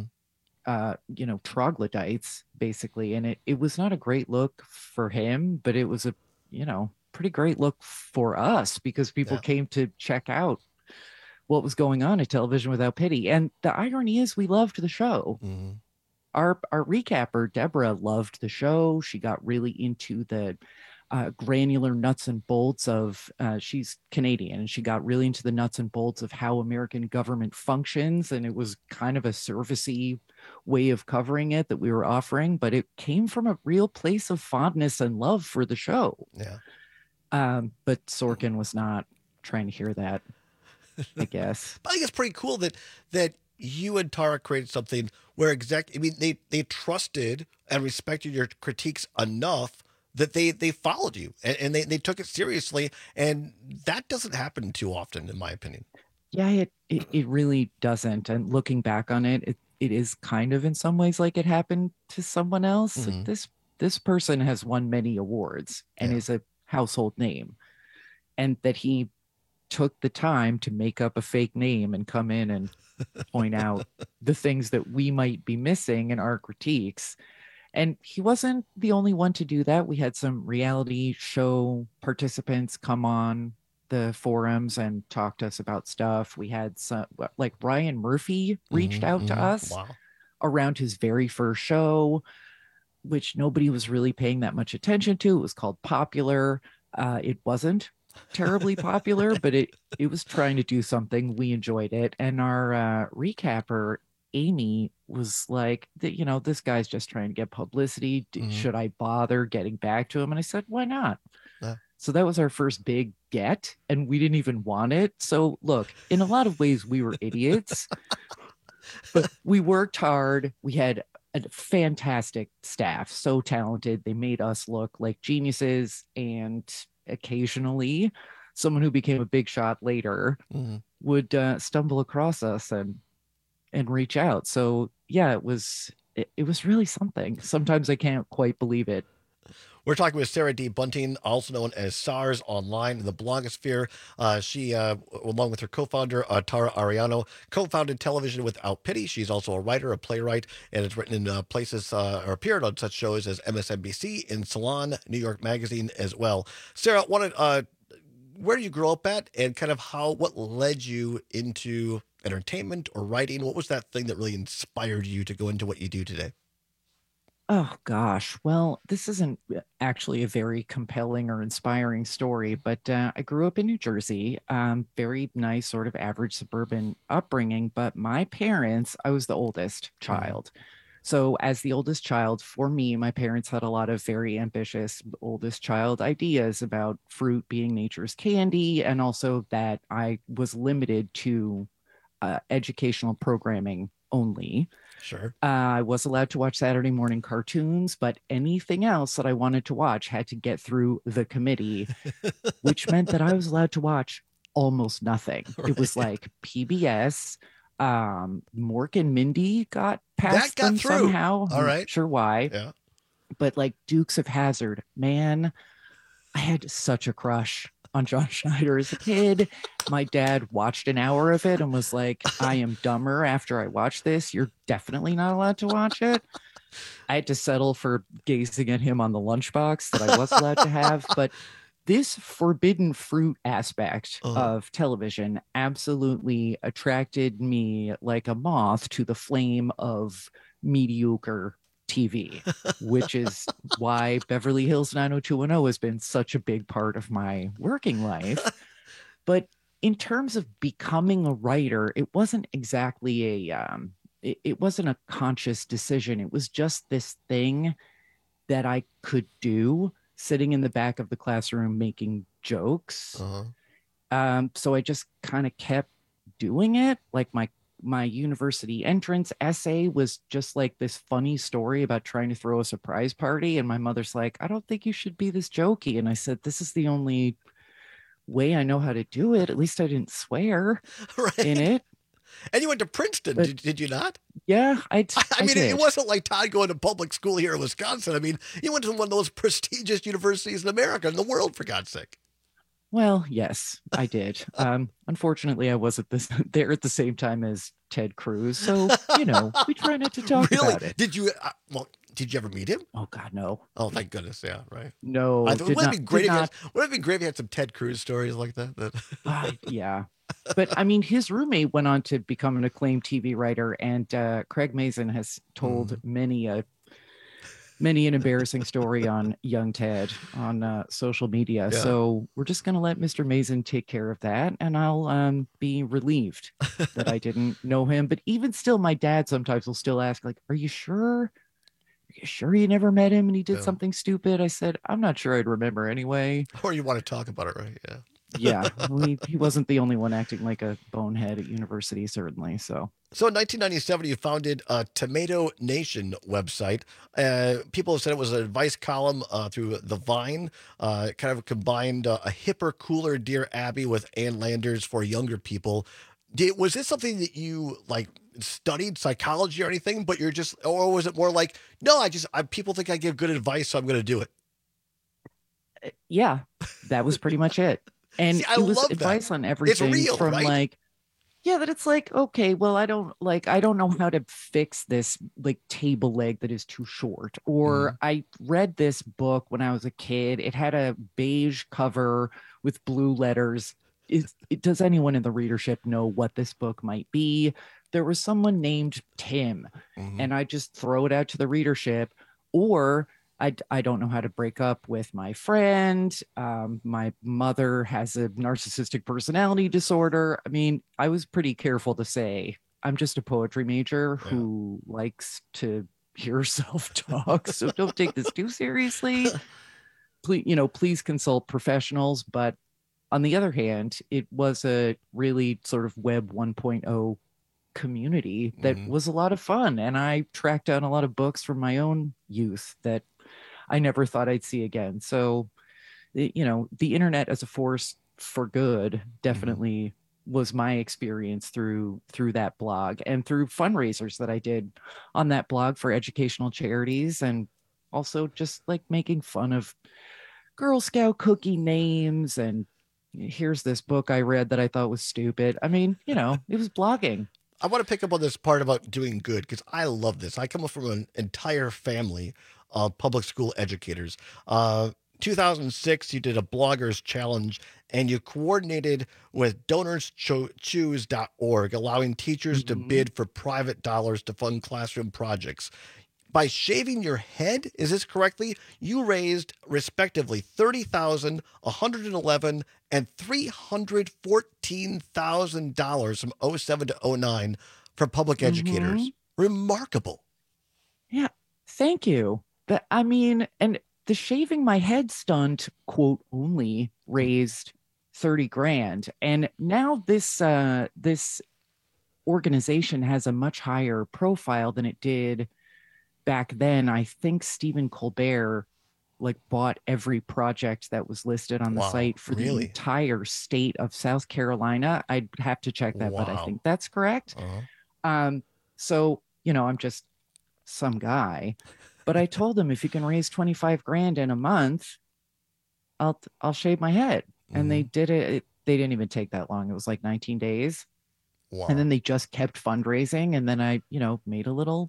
uh you know troglodytes basically. And it, it was not a great look for him, but it was a you know pretty great look for us because people Yeah. came to check out what was going on at Television Without Pity. And the irony is we loved the show. Our our recapper Deborah loved the show. She got really into the uh, granular nuts and bolts of uh, she's Canadian, and she got really into the nuts and bolts of how American government functions, and it was kind of a servicey way of covering it that we were offering, but it came from a real place of fondness and love for the show. Yeah. Um, but Sorkin was not trying to hear that, I guess. But I think it's pretty cool that that you and Tara created something where exec I mean they they trusted and respected your critiques enough that they they followed you and, and they, they took it seriously. And that doesn't happen too often, in my opinion. Yeah, it, it, it really doesn't. And looking back on it, it, it is kind of in some ways like it happened to someone else. Mm-hmm. Like this, this person has won many awards and Yeah. is a household name. And that he took the time to make up a fake name and come in and point out the things that we might be missing in our critiques. And he wasn't the only one to do that. We had some reality show participants come on the forums and talk to us about stuff. We had some, like Ryan Murphy reached Mhm, out to mhm. us Wow. around his very first show, which nobody was really paying that much attention to. It was called Popular. Uh, it wasn't terribly popular, but it it was trying to do something. We enjoyed it. And our uh, recapper, Amy, was like, "Th- you know, this guy's just trying to get publicity. D- Mhm. Should I bother getting back to him?" And I said, why not? Yeah. So that was our first big get, and we didn't even want it. So look, in a lot of ways, we were idiots, but we worked hard. We had a fantastic staff, so talented. They made us look like geniuses, and occasionally someone who became a big shot later Mhm. would uh, stumble across us and and reach out. So yeah, it was it, it was really something. Sometimes I can't quite believe it. We're talking with Sarah D. Bunting, also known as SARS online in the blogosphere. Uh, she, uh, along with her co-founder, uh, Tara Ariano, co-founded Television Without Pity. She's also a writer, a playwright, and has written in uh, places uh, or appeared on such shows as M S N B C, in Salon, New York Magazine as well. Sarah, wanted, uh, where did you grow up at, and kind of how, what led you into entertainment or writing? What was that thing that really inspired you to go into what you do today? Oh gosh. Well, this isn't actually a very compelling or inspiring story, but uh, I grew up in New Jersey. Um, very nice, sort of average suburban upbringing. But my parents, I was the oldest child. So as the oldest child, for me, my parents had a lot of very ambitious oldest child ideas about fruit being nature's candy, and also that I was limited to uh, educational programming only. Sure. Uh, I was allowed to watch Saturday morning cartoons, but anything else that I wanted to watch had to get through the committee, which meant that I was allowed to watch almost nothing. It was like P B S, um, Mork and Mindy got past That got them through. somehow. All I'm right. not sure why. Yeah. But like Dukes of Hazzard, man, I had such a crush on John Schneider as a kid. My dad watched an hour of it and was like, I am dumber after I watched this. You're definitely not allowed to watch it. I had to settle for gazing at him on the lunchbox that I was allowed to have. But this forbidden fruit aspect Uh-huh. of television absolutely attracted me like a moth to the flame of mediocre T V, which is why Beverly Hills nine oh two one oh has been such a big part of my working life. But in terms of becoming a writer, it wasn't exactly a, um, it, it wasn't a conscious decision. It was just this thing that I could do sitting in the back of the classroom making jokes. Uh-huh. Um, so I just kind of kept doing it. Like my my university entrance essay was just like this funny story about trying to throw a surprise party. And my mother's like, I don't think you should be this jokey. And I said, this is the only way I know how to do it. At least I didn't swear Right. in it. And you went to Princeton, But- did, did you not? Yeah, I, I I mean, did. it wasn't like Todd going to public school here in Wisconsin. I mean, you went to one of those prestigious universities in America, in the world, for God's sake. Well, yes, I did. Um, unfortunately, I wasn't this, there at the same time as Ted Cruz. So, you know, we try not to talk Really? about it. Did you? Uh, well, did you ever meet him? Oh, God, no. Oh, thank goodness. Yeah, right. No, I thought, did wouldn't not- it be great did if you not. had, wouldn't it be great if you had some Ted Cruz stories like that? that... Uh, yeah. But I mean, his roommate went on to become an acclaimed T V writer, and uh, Craig Mazin has told Mm. many a many an embarrassing story on young Ted on uh, social media. Yeah. So we're just gonna let Mister Mazin take care of that, and I'll um, be relieved that I didn't know him. But even still, my dad sometimes will still ask, like, "Are you sure? Are you sure you never met him and he did Yeah. something stupid?" I said, "I'm not sure I'd remember anyway." Or you want to talk about it, right? Yeah. Yeah, he, he wasn't the only one acting like a bonehead at university, certainly. So, so in nineteen ninety-seven, you founded a Tomato Nation website. Uh, people have said it was an advice column uh, through the Vine. Uh, it kind of combined uh, a hipper, cooler Dear Abby with Ann Landers for younger people. Did, was this something that you like studied psychology or anything? But you're just, or was it more like, no, I just, I, people think I give good advice, so I'm going to do it. Yeah, that was pretty much it. And See, I it was love advice that. on everything real, from right? like, yeah, that it's like, okay, well, I don't like, I don't know how to fix this like table leg that is too short. Or Mm. I read this book when I was a kid. It had a beige cover with blue letters. Is, does anyone in the readership know what this book might be? There was someone named Tim, Mhm. and I just throw it out to the readership. Or I, I don't know how to break up with my friend. Um, my mother has a narcissistic personality disorder. I mean, I was pretty careful to say, I'm just a poetry major who likes to hear self-talk. So don't take this too seriously. Please, you know, please consult professionals. But on the other hand, it was a really sort of web one point oh community that Mhm. was a lot of fun. And I tracked down a lot of books from my own youth that I never thought I'd see again. So, you know, the internet as a force for good definitely was my experience through through that blog and through fundraisers that I did on that blog for educational charities, and also just like making fun of Girl Scout cookie names. And here's this book I read that I thought was stupid. I mean, you know, it was blogging. I want to pick up on this part about doing good because I love this. I come up from an entire family of public school educators. Uh, two thousand six, you did a bloggers challenge and you coordinated with donors choose dot org, allowing teachers to bid for private dollars to fund classroom projects. By shaving your head, is this correctly? You raised respectively thirty thousand dollars, one hundred eleven thousand dollars, and three hundred fourteen thousand dollars from oh seven to oh nine for public educators. Mhm. Remarkable. Yeah, thank you. But I mean, and the shaving my head stunt, quote, only raised thirty grand. And now this uh this organization has a much higher profile than it did back then. I think Stephen Colbert like bought every project that was listed on the Wow, site for really? the entire state of South Carolina. I'd have to check that, but I Wow. think that's correct. Uh-huh. Um, so, you know, I'm just some guy, but I told him if you can raise twenty-five grand in a month, I'll, I'll shave my head. And they did it. it. They didn't even take that long. It was like nineteen days. Wow. And then they just kept fundraising. And then I, you know, made a little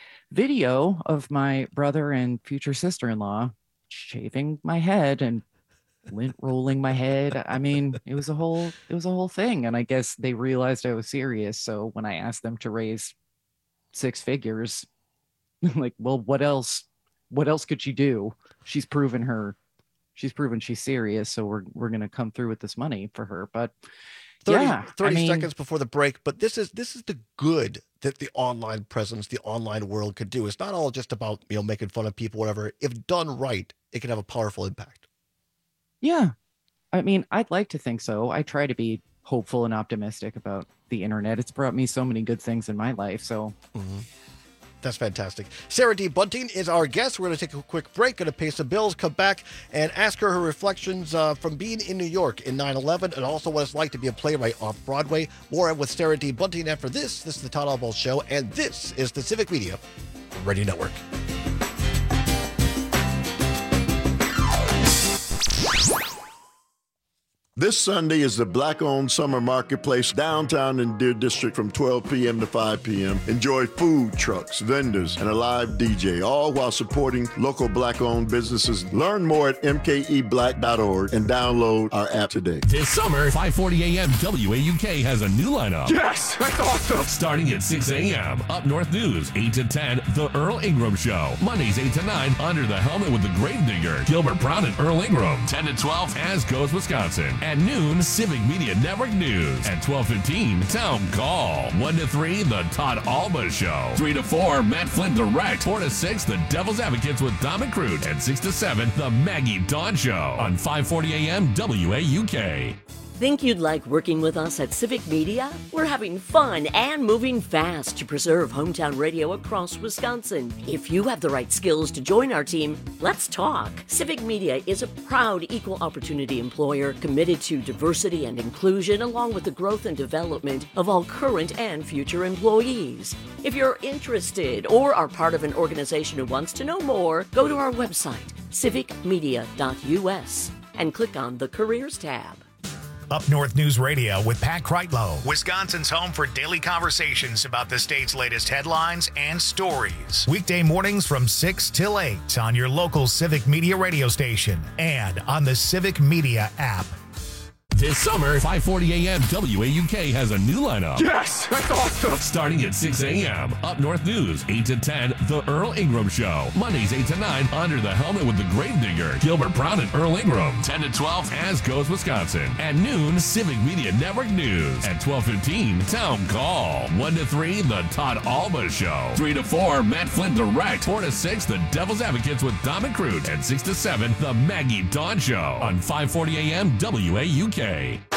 video of my brother and future sister-in-law shaving my head and lint rolling my head. I mean, it was a whole, it was a whole thing. And I guess they realized I was serious. So when I asked them to raise six figures, like, well, what else, what else could she do? She's proven her, she's proven she's serious. So we're, we're going to come through with this money for her. But thirty, yeah, thirty I mean, seconds before the break, but this is this is the good that the online presence, the online world could do. It's not all just about, you know, making fun of people, whatever. If done right, it can have a powerful impact. yeah, I mean, I'd like to think so. I try to be hopeful and optimistic about the internet. It's brought me so many good things in my life. So Mm-hmm. That's fantastic. Sarah D. Bunting is our guest. We're going to take a quick break, going to pay some bills, come back and ask her her reflections uh, from being in New York in nine eleven and also what it's like to be a playwright off Broadway. More with Sarah D. Bunting after this. This is the Todd Oswalt Show, and this is the Civic Media Radio Network. This Sunday is the Black-owned Summer Marketplace downtown in Deer District from twelve p.m. to five p.m. Enjoy food trucks, vendors, and a live D J, all while supporting local Black-owned businesses. Learn more at m k e black dot org and download our app today. This summer, five forty a.m. W A U K has a new lineup. Yes, that's awesome. Starting at six a.m. Up North News, eight to ten, The Earl Ingram Show. Mondays, eight to nine, Under the Helmet with the Grave Digger. Gilbert Brown and Earl Ingram. ten to twelve, As Goes Wisconsin. At noon, Civic Media Network News. At twelve fifteen, Town Call. one to three, The Todd Alba Show. three to four, Matt Flynn Direct. four to six, The Devil's Advocates with Dom and Crude. And six to seven, The Maggie Dawn Show. On five forty a.m. W A U K. Think you'd like working with us at Civic Media? We're having fun and moving fast to preserve hometown radio across Wisconsin. If you have the right skills to join our team, let's talk. Civic Media is a proud equal opportunity employer committed to diversity and inclusion, along with the growth and development of all current and future employees. If you're interested or are part of an organization who wants to know more, go to our website, civic media dot u s, and click on the Careers tab. Up North News Radio with Pat Kreitlow, Wisconsin's home for daily conversations about the state's latest headlines and stories. Weekday mornings from six till eight on your local Civic Media radio station and on the Civic Media app. This summer, five forty a.m. W A U K has a new lineup. Yes, that's awesome. Starting at six a.m. Up North News, eight to ten, The Earl Ingram Show. Mondays, eight to nine, Under the Helmet with the Gravedigger, Gilbert Brown and Earl Ingram. ten to twelve, As Goes Wisconsin. At noon, Civic Media Network News. At twelve fifteen, Town Call. one to three, The Todd Alba Show. three to four, Matt Flynn Direct. four to six, The Devil's Advocates with Dom and Crute. And six to seven, The Maggie Dawn Show. On five forty a.m. W A U K.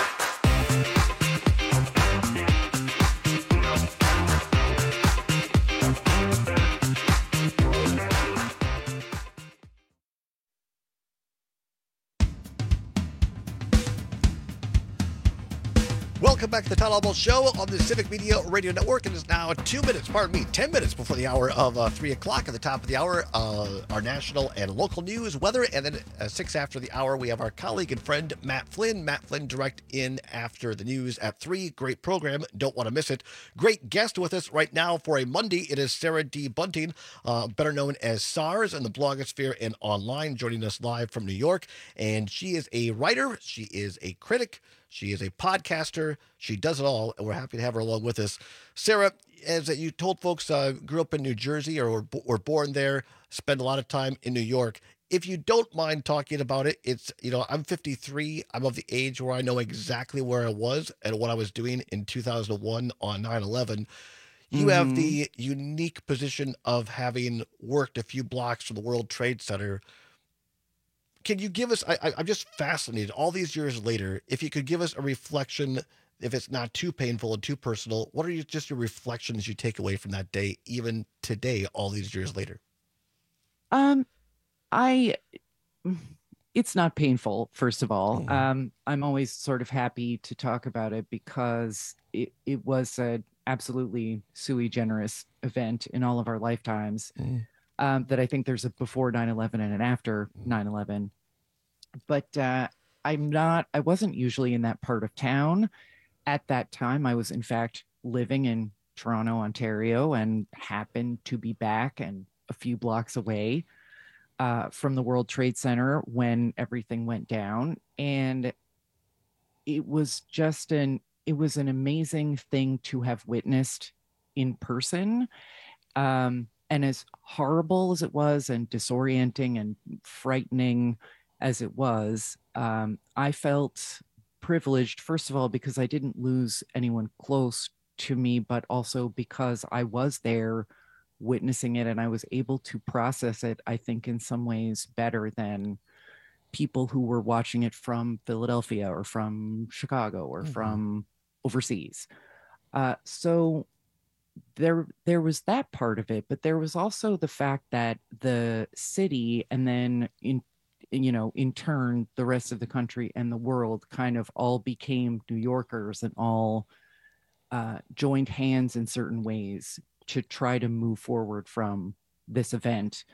Welcome back to the Todd Alba Show on the Civic Media Radio Network. It is now two minutes, pardon me, ten minutes before the hour of uh, three o'clock. At the top of the hour, uh, our national and local news, weather, and then uh, six after the hour, we have our colleague and friend Matt Flynn. Matt Flynn direct in after the news at three. Great program. Don't want to miss it. Great guest with us right now for a Monday. It is Sarah D. Bunting, uh, better known as SARS in the blogosphere and online, joining us live from New York. And she is a writer. She is a critic. She is a podcaster. She does it all, and we're happy to have her along with us. Sarah, as you told folks, uh, grew up in New Jersey or were, were born there, spent a lot of time in New York. If you don't mind talking about it, it's, you know, I'm fifty-three. I'm of the age where I know exactly where I was and what I was doing in two thousand one on nine eleven. You mm-hmm. have the unique position of having worked a few blocks from the World Trade Center. Can you give us, I, I'm just fascinated, all these years later, if you could give us a reflection, if it's not too painful and too personal, what are you, just your reflections you take away from that day, even today, all these years later? Um, I, it's not painful, first of all. Mm. Um, I'm always sort of happy to talk about it because it, it was an absolutely sui generis event in all of our lifetimes. Mm. Um, that I think there's a before nine eleven and an after nine eleven. But uh, I'm not, I wasn't usually in that part of town at that time. I was, in fact, living in Toronto, Ontario, and happened to be back and a few blocks away uh, from the World Trade Center when everything went down. And it was just an, it was an amazing thing to have witnessed in person. Um, And as horrible as it was and disorienting and frightening as it was, um, I felt privileged, first of all, because I didn't lose anyone close to me, but also because I was there witnessing it and I was able to process it, I think, in some ways better than people who were watching it from Philadelphia or from Chicago or mm-hmm. from overseas. Uh, so there there was that part of it, but there was also the fact that the city and then in you know in turn the rest of the country and the world kind of all became New Yorkers and all uh, joined hands in certain ways to try to move forward from this event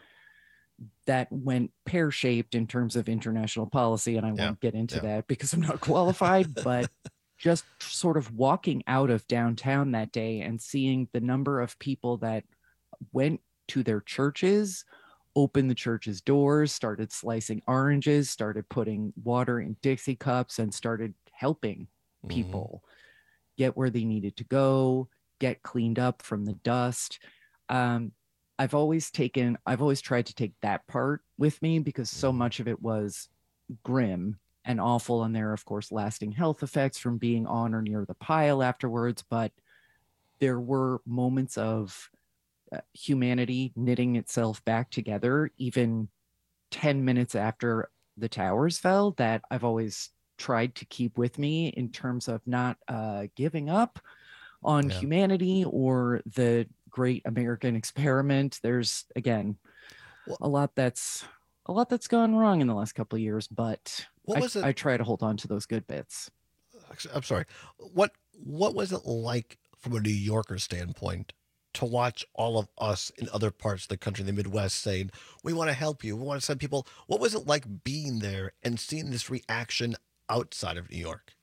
that went pear-shaped in terms of international policy, and I yeah, won't get into yeah. that because I'm not qualified, but just sort of walking out of downtown that day and seeing the number of people that went to their churches, opened the church's doors, started slicing oranges, started putting water in Dixie cups, and started helping people mm-hmm. get where they needed to go, get cleaned up from the dust. Um, I've always taken, I've always tried to take that part with me because so much of it was grim and awful, and there are, of course, lasting health effects from being on or near the pile afterwards, but there were moments of uh, humanity knitting itself back together, even ten minutes after the towers fell, that I've always tried to keep with me in terms of not uh, giving up on Yeah. humanity or the great American experiment. There's, again, a lot that's a lot that's gone wrong in the last couple of years, but What I, was it- I try to hold on to those good bits. I'm sorry. What what was it like from a New Yorker standpoint to watch all of us in other parts of the country, in the Midwest, saying, we want to help you, we want to send people? What was it like being there and seeing this reaction outside of New York?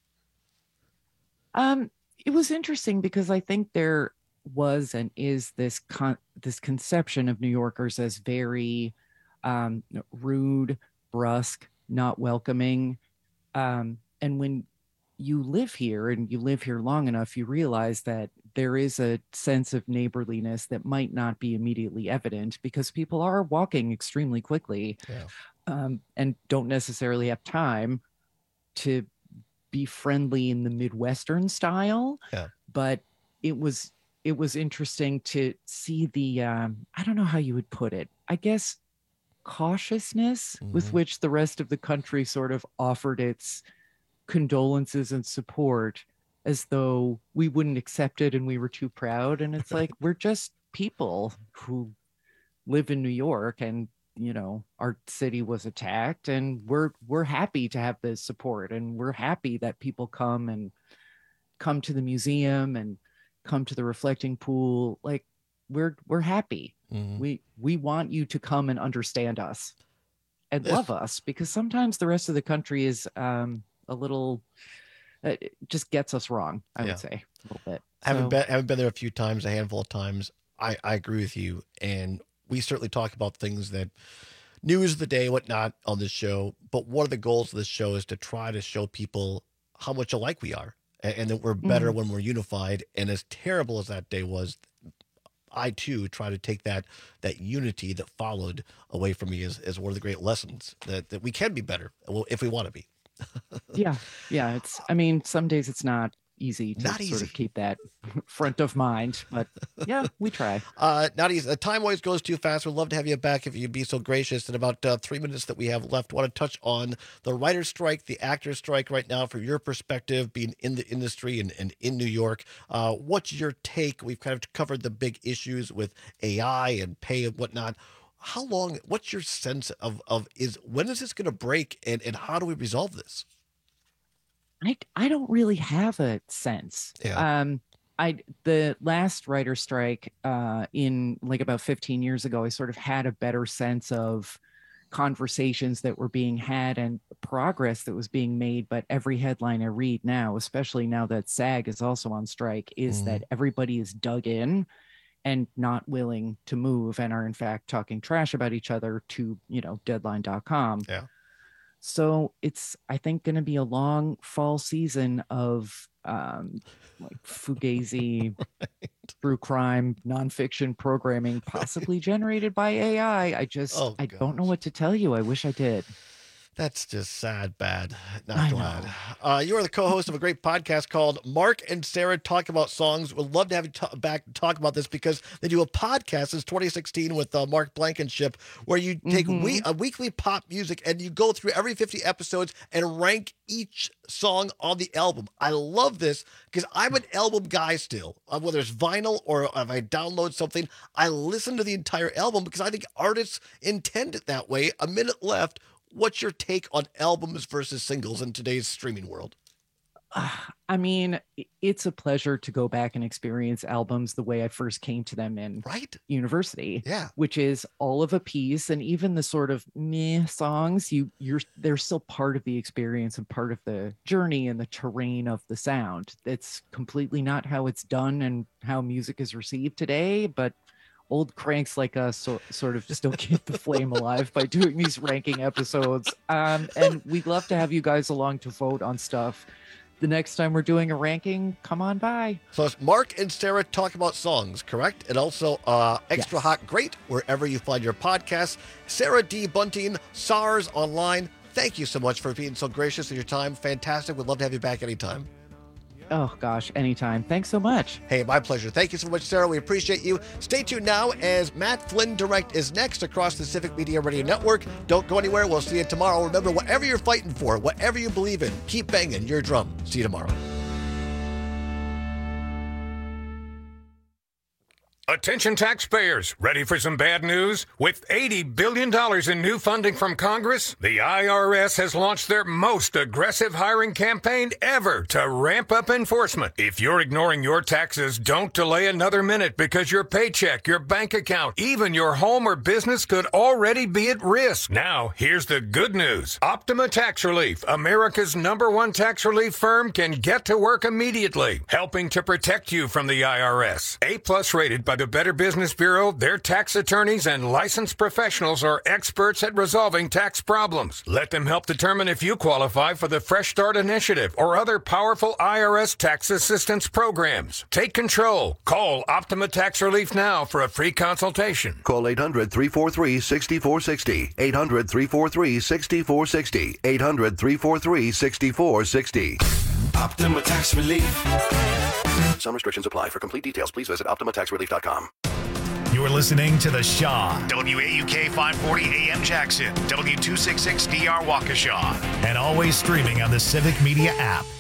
Um, it was interesting because I think there was and is this con- this conception of New Yorkers as very um, rude, brusque, not welcoming. Um, and when you live here and you live here long enough, you realize that there is a sense of neighborliness that might not be immediately evident because people are walking extremely quickly Yeah. um, and don't necessarily have time to be friendly in the Midwestern style. Yeah. But it was it was interesting to see the um, I don't know how you would put it. I guess cautiousness with which the rest of the country sort of offered its condolences and support as though we wouldn't accept it and we were too proud. And it's like, we're just people who live in New York, and you know, our city was attacked, and we're we're happy to have this support, and we're happy that people come and come to the museum and come to the reflecting pool. Like, we're we're happy. Mhm. We we want you to come and understand us and Yes. love us, because sometimes the rest of the country is um a little uh, it just gets us wrong, I Yeah. would say, a little bit. Haven't So- been haven't been there a few times, a handful of times. I, I agree with you, and we certainly talk about things that news of the day, whatnot, on this show. But one of the goals of this show is to try to show people how much alike we are, and, and that we're better Mhm. when we're unified. And as terrible as that day was, I too try to take that that unity that followed away from me as, as one of the great lessons that, that we can be better if we want to be. yeah yeah it's I mean, some days it's not easy to Not sort easy. of keep that front of mind, but yeah, we try. Uh, not easy. The time always goes too fast. We'd love to have you back if you'd be so gracious. In about uh, three minutes that we have left, want to touch on the writer's strike, the actor's strike right now, from your perspective, being in the industry and, and in New York. Uh, what's your take? We've kind of covered the big issues with A I and pay and whatnot. How long, what's your sense of, of is, when is this going to break, and, and how do we resolve this? I I don't really have a sense. Yeah. Um, I the last writer strike uh, in like about fifteen years ago, I sort of had a better sense of conversations that were being had and progress that was being made. But every headline I read now, especially now that SAG is also on strike, is Mhm. that everybody is dug in and not willing to move, and are in fact talking trash about each other to, you know, deadline dot com. Yeah. So it's, I think, going to be a long fall season of um, like fugazi, true crime, nonfiction programming, possibly generated by A I. I just, Oh, I don't know what to tell you. I wish I did. That's just sad, bad. Not I glad. Uh, you are the co-host of a great podcast called Mark and Sarah Talk About Songs. We'd love to have you ta- back to talk about this, because they do a podcast since twenty sixteen with uh, Mark Blankenship, where you take Mhm. we- a weekly pop music and you go through every fifty episodes and rank each song on the album. I love this because I'm an album guy still. Uh, whether it's vinyl or if I download something, I listen to the entire album because I think artists intend it that way. A minute left. What's your take on albums versus singles in today's streaming world? I mean, i- it's a pleasure to go back and experience albums the way I first came to them in right university. Yeah. Which is all of a piece, and even the sort of meh songs, you you're they're still part of the experience and part of the journey and the terrain of the sound. It's completely not how it's done and how music is received today, but old cranks like us so, sort of still keep the flame alive by doing these ranking episodes. Um, and we'd love to have you guys along to vote on stuff. The next time we're doing a ranking, come on by. So it's Mark and Sarah Talk About Songs, correct? And also uh, Extra Hot Great, wherever you find your podcasts. Sarah D. Bunting, SARS Online, thank you so much for being so gracious with your time. Fantastic. We'd love to have you back anytime. Oh, gosh, anytime. Thanks so much. Hey, my pleasure. Thank you so much, Sarah. We appreciate you. Stay tuned now as Matt Flynn Direct is next across the Civic Media Radio Network. Don't go anywhere. We'll see you tomorrow. Remember, whatever you're fighting for, whatever you believe in, keep banging your drum. See you tomorrow. Attention taxpayers, ready for some bad news? With eighty billion dollars in new funding from Congress, the I R S has launched their most aggressive hiring campaign ever to ramp up enforcement. If you're ignoring your taxes, don't delay another minute because your paycheck, your bank account, even your home or business could already be at risk. Now, here's the good news. Optima Tax Relief, America's number one tax relief firm, can get to work immediately, helping to protect you from the I R S. A-plus rated by the Better Business Bureau, their tax attorneys and licensed professionals are experts at resolving tax problems. Let them help determine if you qualify for the Fresh Start Initiative or other powerful I R S tax assistance programs. Take control. Call Optima Tax Relief now for a free consultation. Call eight hundred, three four three, six four six zero. eight hundred, three four three, six four six zero. eight hundred, three four three, six four six zero. Optima Tax Relief. Some restrictions apply. For complete details, please visit optima tax relief dot com. You're listening to The Shaw, W A U K five forty A M Jackson, W two sixty-six D R Waukesha, and always streaming on the Civic Media app.